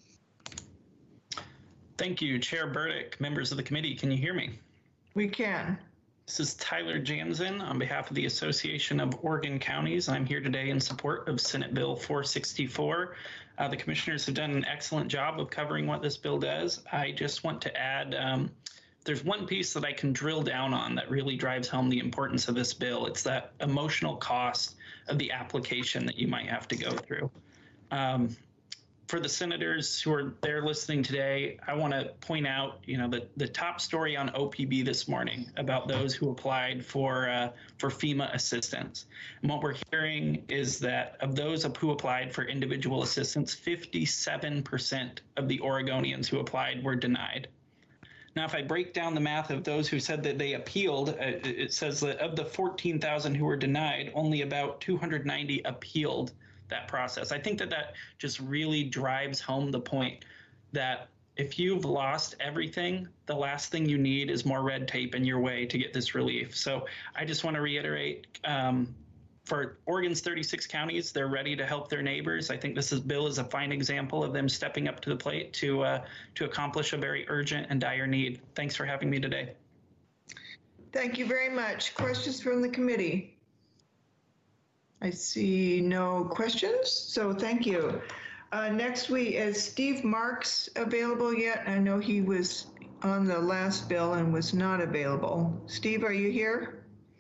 Thank you, Chair Burdick, members of the committee. Can you hear me? We can. This is Tyler Jansen on behalf of the Association of Oregon Counties. I'm here today in support of Senate Bill four sixty-four. Uh, the commissioners have done an excellent job of covering what this bill does. I just want to add, um, there's one piece that I can drill down on that really drives home the importance of this bill. It's that emotional cost of the application that you might have to go through. Um, For the senators who are there listening today, I want to point out, you know, the, the top story on O P B this morning about those who applied for uh, for FEMA assistance. And what we're hearing is that of those who applied for individual assistance, fifty-seven percent of the Oregonians who applied were denied. Now, if I break down the math of those who said that they appealed, uh, it says that of the fourteen thousand who were denied, only about two hundred ninety appealed that process. I think that that just really drives home the point that if you've lost everything, the last thing you need is more red tape in your way to get this relief. So I just want to reiterate, um, for Oregon's thirty-six counties, they're ready to help their neighbors. I think this is, bill is a fine example of them stepping up to the plate to uh, to accomplish a very urgent and dire need. Thanks for having me today. Thank you very much. Questions from the committee? I see no questions, so thank you. Uh, next, we is Steve Marks available yet? I know he was on the last bill and was not available. Steve, are you here?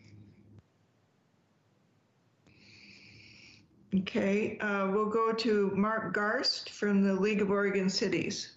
Okay, uh, we'll go to Mark Garst from the League of Oregon Cities.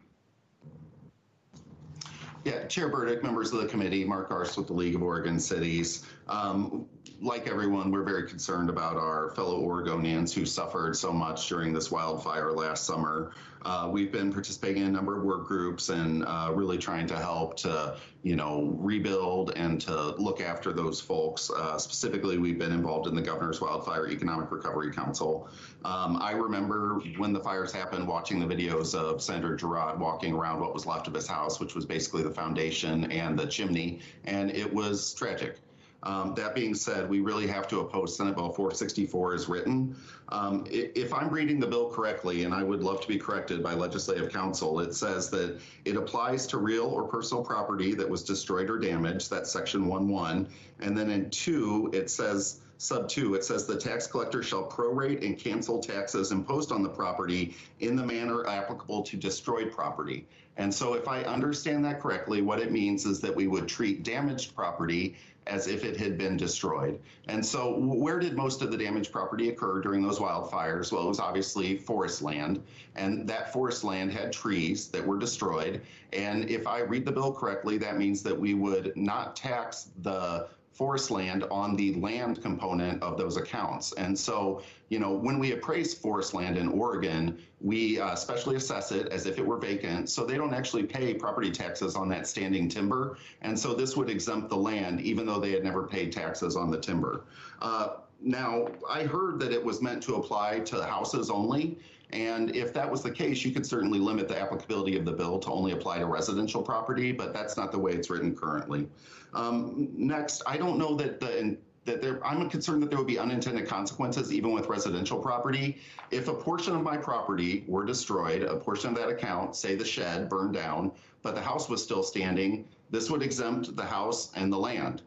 Yeah, Chair Burdick, members of the committee, Mark Garst with the League of Oregon Cities. Um, like everyone, we're very concerned about our fellow Oregonians who suffered so much during this wildfire last summer. Uh, we've been participating in a number of work groups and uh, really trying to help to, you know, rebuild and to look after those folks. Uh, specifically, we've been involved in the Governor's Wildfire Economic Recovery Council. Um, I remember when the fires happened, watching the videos of Senator Girod walking around what was left of his house, which was basically the foundation and the chimney, and it was tragic. Um, that being said, we really have to oppose Senate Bill four sixty-four as written. Um, if I'm reading the bill correctly, and I would love to be corrected by Legislative Counsel, it says that it applies to real or personal property that was destroyed or damaged. That's section one one. And then in two, it says, sub two, it says the tax collector shall prorate and cancel taxes imposed on the property in the manner applicable to destroyed property. And so if I understand that correctly, what it means is that we would treat damaged property as if it had been destroyed. And so where did most of the damaged property occur during those wildfires? Well, it was obviously forest land, and that forest land had trees that were destroyed. And if I read the bill correctly, that means that we would not tax the forest land on the land component of those accounts. And so, you know, when we appraise forest land in Oregon, we uh, specially assess it as if it were vacant, so they don't actually pay property taxes on that standing timber. And so this would exempt the land, even though they had never paid taxes on the timber. Uh, now, I heard that it was meant to apply to houses only. And if that was the case, you could certainly limit the applicability of the bill to only apply to residential property, but that's not the way it's written currently. Um, next, I don't know that the that there, I'm concerned that there would be unintended consequences even with residential property. If a portion of my property were destroyed, a portion of that account, say the shed burned down, but the house was still standing, this would exempt the house and the land.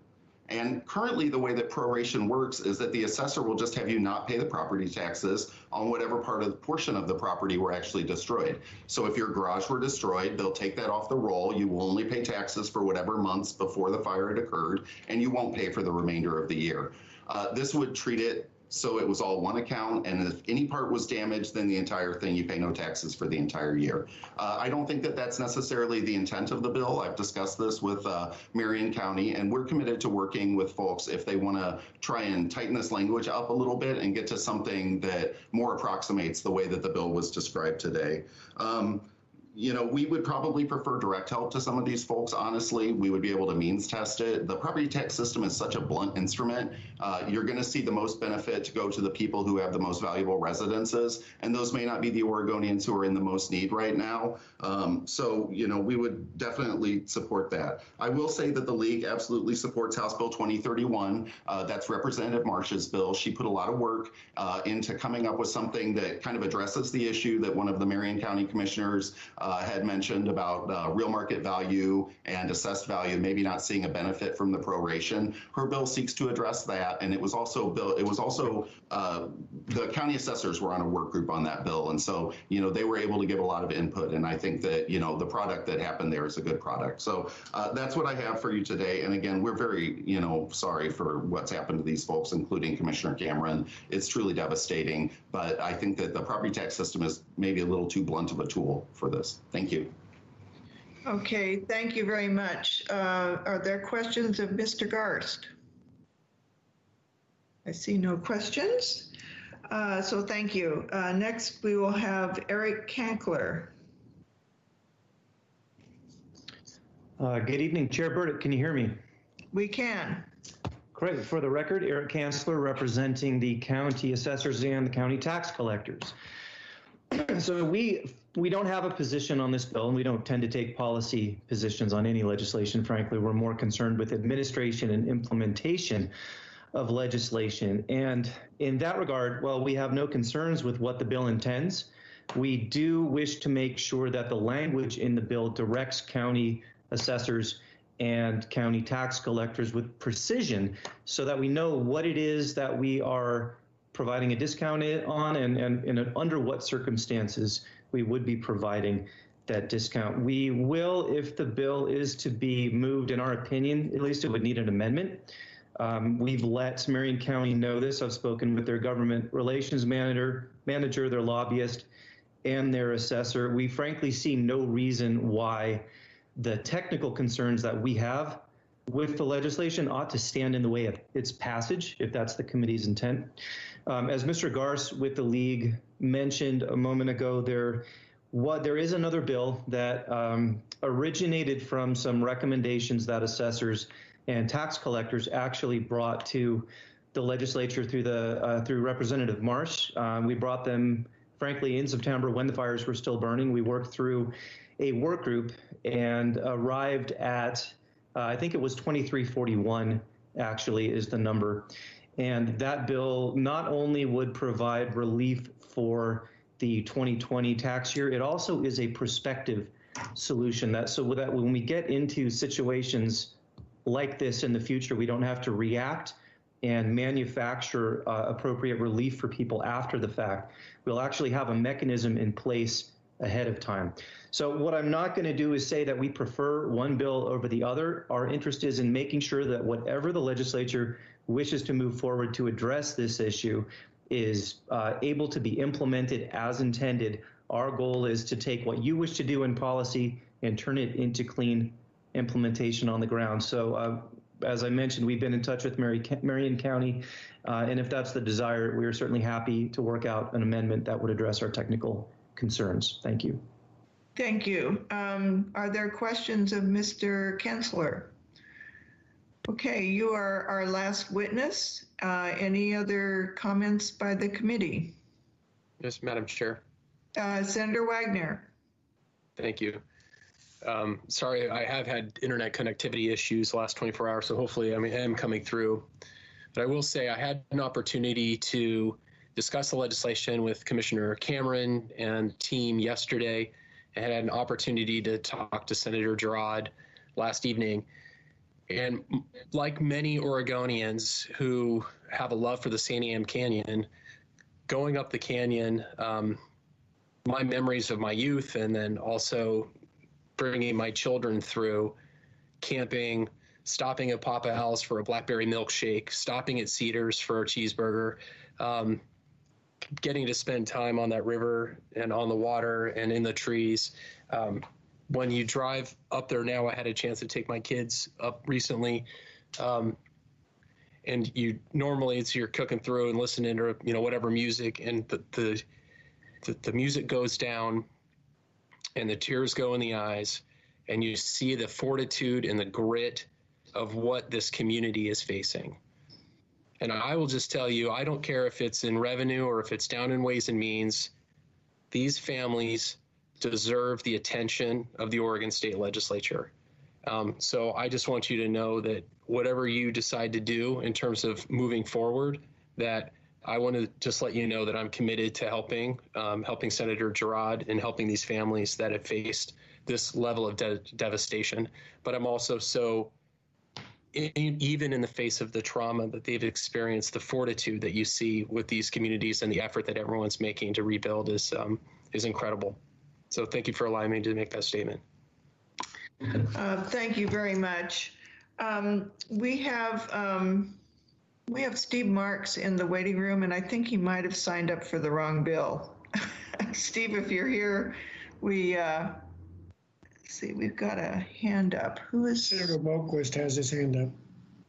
And currently, the way that proration works is that the assessor will just have you not pay the property taxes on whatever part of the portion of the property were actually destroyed. So if your garage were destroyed, they'll take that off the roll. You will only pay taxes for whatever months before the fire had occurred, and you won't pay for the remainder of the year. Uh, this would treat it so it was all one account, and if any part was damaged, then the entire thing, you pay no taxes for the entire year. Uh, I don't think that that's necessarily the intent of the bill. I've discussed this with uh, Marion County, and we're committed to working with folks if they want to try and tighten this language up a little bit and get to something that more approximates the way that the bill was described today. Um, You know, we would probably prefer direct help to some of these folks, honestly. We would be able to means test it. The property tax system is such a blunt instrument. Uh, you're going to see the most benefit to go to the people who have the most valuable residences, and those may not be the Oregonians who are in the most need right now. Um, so, you know, we would definitely support that. I will say that the League absolutely supports House Bill twenty thirty-one. Uh, that's Representative Marsh's bill. She put a lot of work uh, into coming up with something that kind of addresses the issue that one of the Marion County commissioners uh, had mentioned about uh, real market value and assessed value, maybe not seeing a benefit from the proration. Her bill seeks to address that, and it was also bill. It was also uh, the county assessors were on a work group on that bill, and so you know they were able to give a lot of input. And I think that you know the product that happened there is a good product. So uh, that's what I have for you today. And again, we're very you know sorry for what's happened to these folks, including Commissioner Cameron. It's truly devastating. But I think that the property tax system is maybe a little too blunt of a tool for this. Thank you. Okay, thank you very much. Uh, are there questions of Mister Garst? I see no questions. Uh, so thank you. Uh, next, we will have Eric Kankler. Uh, good evening, Chair Burdick. Can you hear me? We can. Great. For the record, Eric Kanzler representing the county assessors and the county tax collectors. So we we don't have a position on this bill, and we don't tend to take policy positions on any legislation. Frankly, we're more concerned with administration and implementation of legislation. And in that regard, while we have no concerns with what the bill intends, we do wish to make sure that the language in the bill directs county assessors and county tax collectors with precision so that we know what it is that we are providing a discount on and, and, and under what circumstances we would be providing that discount. We will, if the bill is to be moved, in our opinion, at least it would need an amendment. Um, we've let Marion County know this. I've spoken with their government relations manager, manager, their lobbyist, and their assessor. We frankly see no reason why the technical concerns that we have with the legislation ought to stand in the way of its passage, if that's the committee's intent. Um, as Mister Garst with the League mentioned a moment ago, there, what, there is another bill that um, originated from some recommendations that assessors and tax collectors actually brought to the legislature through the uh, through Representative Marsh. Um, we brought them, frankly, in September when the fires were still burning. We worked through a work group and arrived at, uh, I think it was twenty-three forty-one actually is the number. And that bill not only would provide relief for the twenty twenty tax year, it also is a prospective solution that so that when we get into situations like this in the future, we don't have to react and manufacture uh, appropriate relief for people after the fact. We'll actually have a mechanism in place ahead of time. So what I'm not going to do is say that we prefer one bill over the other. Our interest is in making sure that whatever the legislature wishes to move forward to address this issue is uh, able to be implemented as intended. Our goal is to take what you wish to do in policy and turn it into clean implementation on the ground. So uh, as I mentioned, we've been in touch with Mary, Marion County, uh, and if that's the desire, we are certainly happy to work out an amendment that would address our technical concerns. Thank you. Thank you. Um, are there questions of Mister Kanzler? Okay, you are our last witness. Uh, any other comments by the committee? Yes, Madam Chair. Uh, Senator Wagner. Thank you. Um, sorry, I have had internet connectivity issues the last twenty-four hours, so hopefully I am coming through. But I will say I had an opportunity to discuss the legislation with Commissioner Cameron and team yesterday. I had an opportunity to talk to Senator Girod last evening. And like many Oregonians who have a love for the Santiam Canyon, going up the canyon, um, my memories of my youth, and then also bringing my children through camping, stopping at Papa Al's for a blackberry milkshake, stopping at Cedars for a cheeseburger, um, getting to spend time on that river and on the water and in the trees. Um, when you drive up there now, I had a chance to take my kids up recently. Um, and you normally it's you're cooking through and listening to, you know, whatever music, and the, the, the, the music goes down and the tears go in the eyes, and you see the fortitude and the grit of what this community is facing. And I will just tell you, I don't care if it's in revenue or if it's down in Ways and Means, these families deserve the attention of the Oregon State Legislature. Um, so I just want you to know that whatever you decide to do in terms of moving forward, that I want to just let you know that I'm committed to helping, um, helping Senator Girod and helping these families that have faced this level of de- devastation. But I'm also so, in, even in the face of the trauma that they've experienced, the fortitude that you see with these communities and the effort that everyone's making to rebuild is um, is incredible. So thank you for allowing me to make that statement. Uh, thank you very much. Um, we have um, we have Steve Marks in the waiting room, and I think he might have signed up for the wrong bill. Steve, if you're here, we uh, let's see, we've got a hand up. Who is? Senator Boquist has his hand up.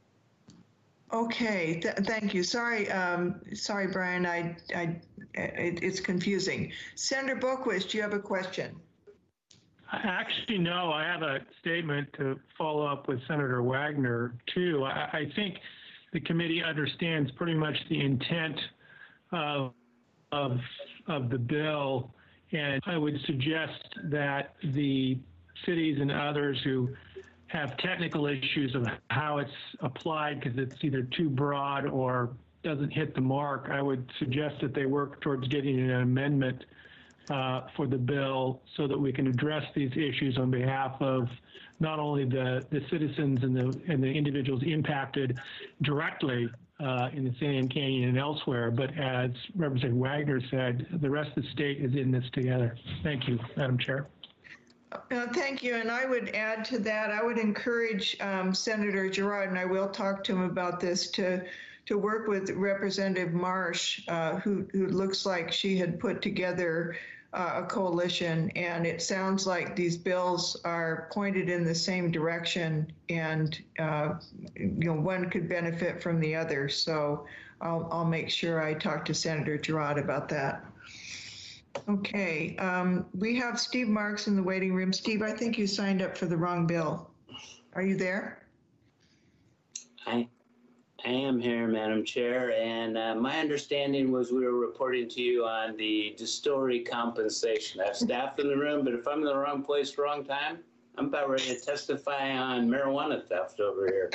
Okay, th- thank you. Sorry, um, sorry, Brian. I, I, it, it's confusing. Senator Boquist, do you have a question? Actually, no. I have a statement to follow up with Senator Wagner too. I, I think the committee understands pretty much the intent of of of the bill, and I would suggest that the cities and others who have technical issues of how it's applied because it's either too broad or doesn't hit the mark, I would suggest that they work towards getting an amendment uh, for the bill so that we can address these issues on behalf of not only the, the citizens and the, and the individuals impacted directly uh, in the Santiam Canyon and elsewhere, but as Representative Wagner said, the rest of the state is in this together. Thank you, Madam Chair. Uh, thank you. And I would add to that, I would encourage um, Senator Girod, and I will talk to him about this, to to work with Representative Marsh, uh, who, who looks like she had put together uh, a coalition. And it sounds like these bills are pointed in the same direction, and uh, you know, one could benefit from the other. So I'll, I'll make sure I talk to Senator Girod about that. Okay, um, we have Steve Marks in the waiting room. Steve, I think you signed up for the wrong bill. Are you there? I, I am here, Madam Chair, and uh, my understanding was we were reporting to you on the distillery compensation. I have staff in the room, but if I'm in the wrong place, wrong time, I'm about ready to testify on marijuana theft over here.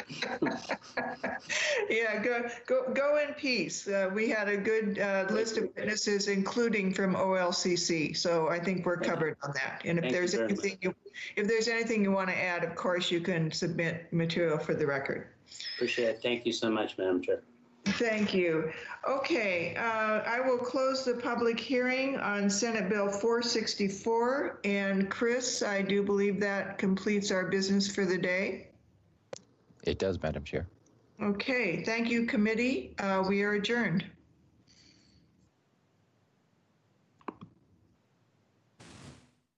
Yeah, go go go in peace. Uh, we had a good uh, list of witnesses, including from O L C C. So I think we're covered on that. And if Thank there's you very anything you, if there's anything you want to add, of course you can submit material for the record. Appreciate it. Thank you so much, Madam Chair. Thank you. Okay, uh, I will close the public hearing on Senate Bill four sixty-four. And Chris, I do believe that completes our business for the day. It does, Madam Chair. Okay, thank you, committee. Uh, we are adjourned.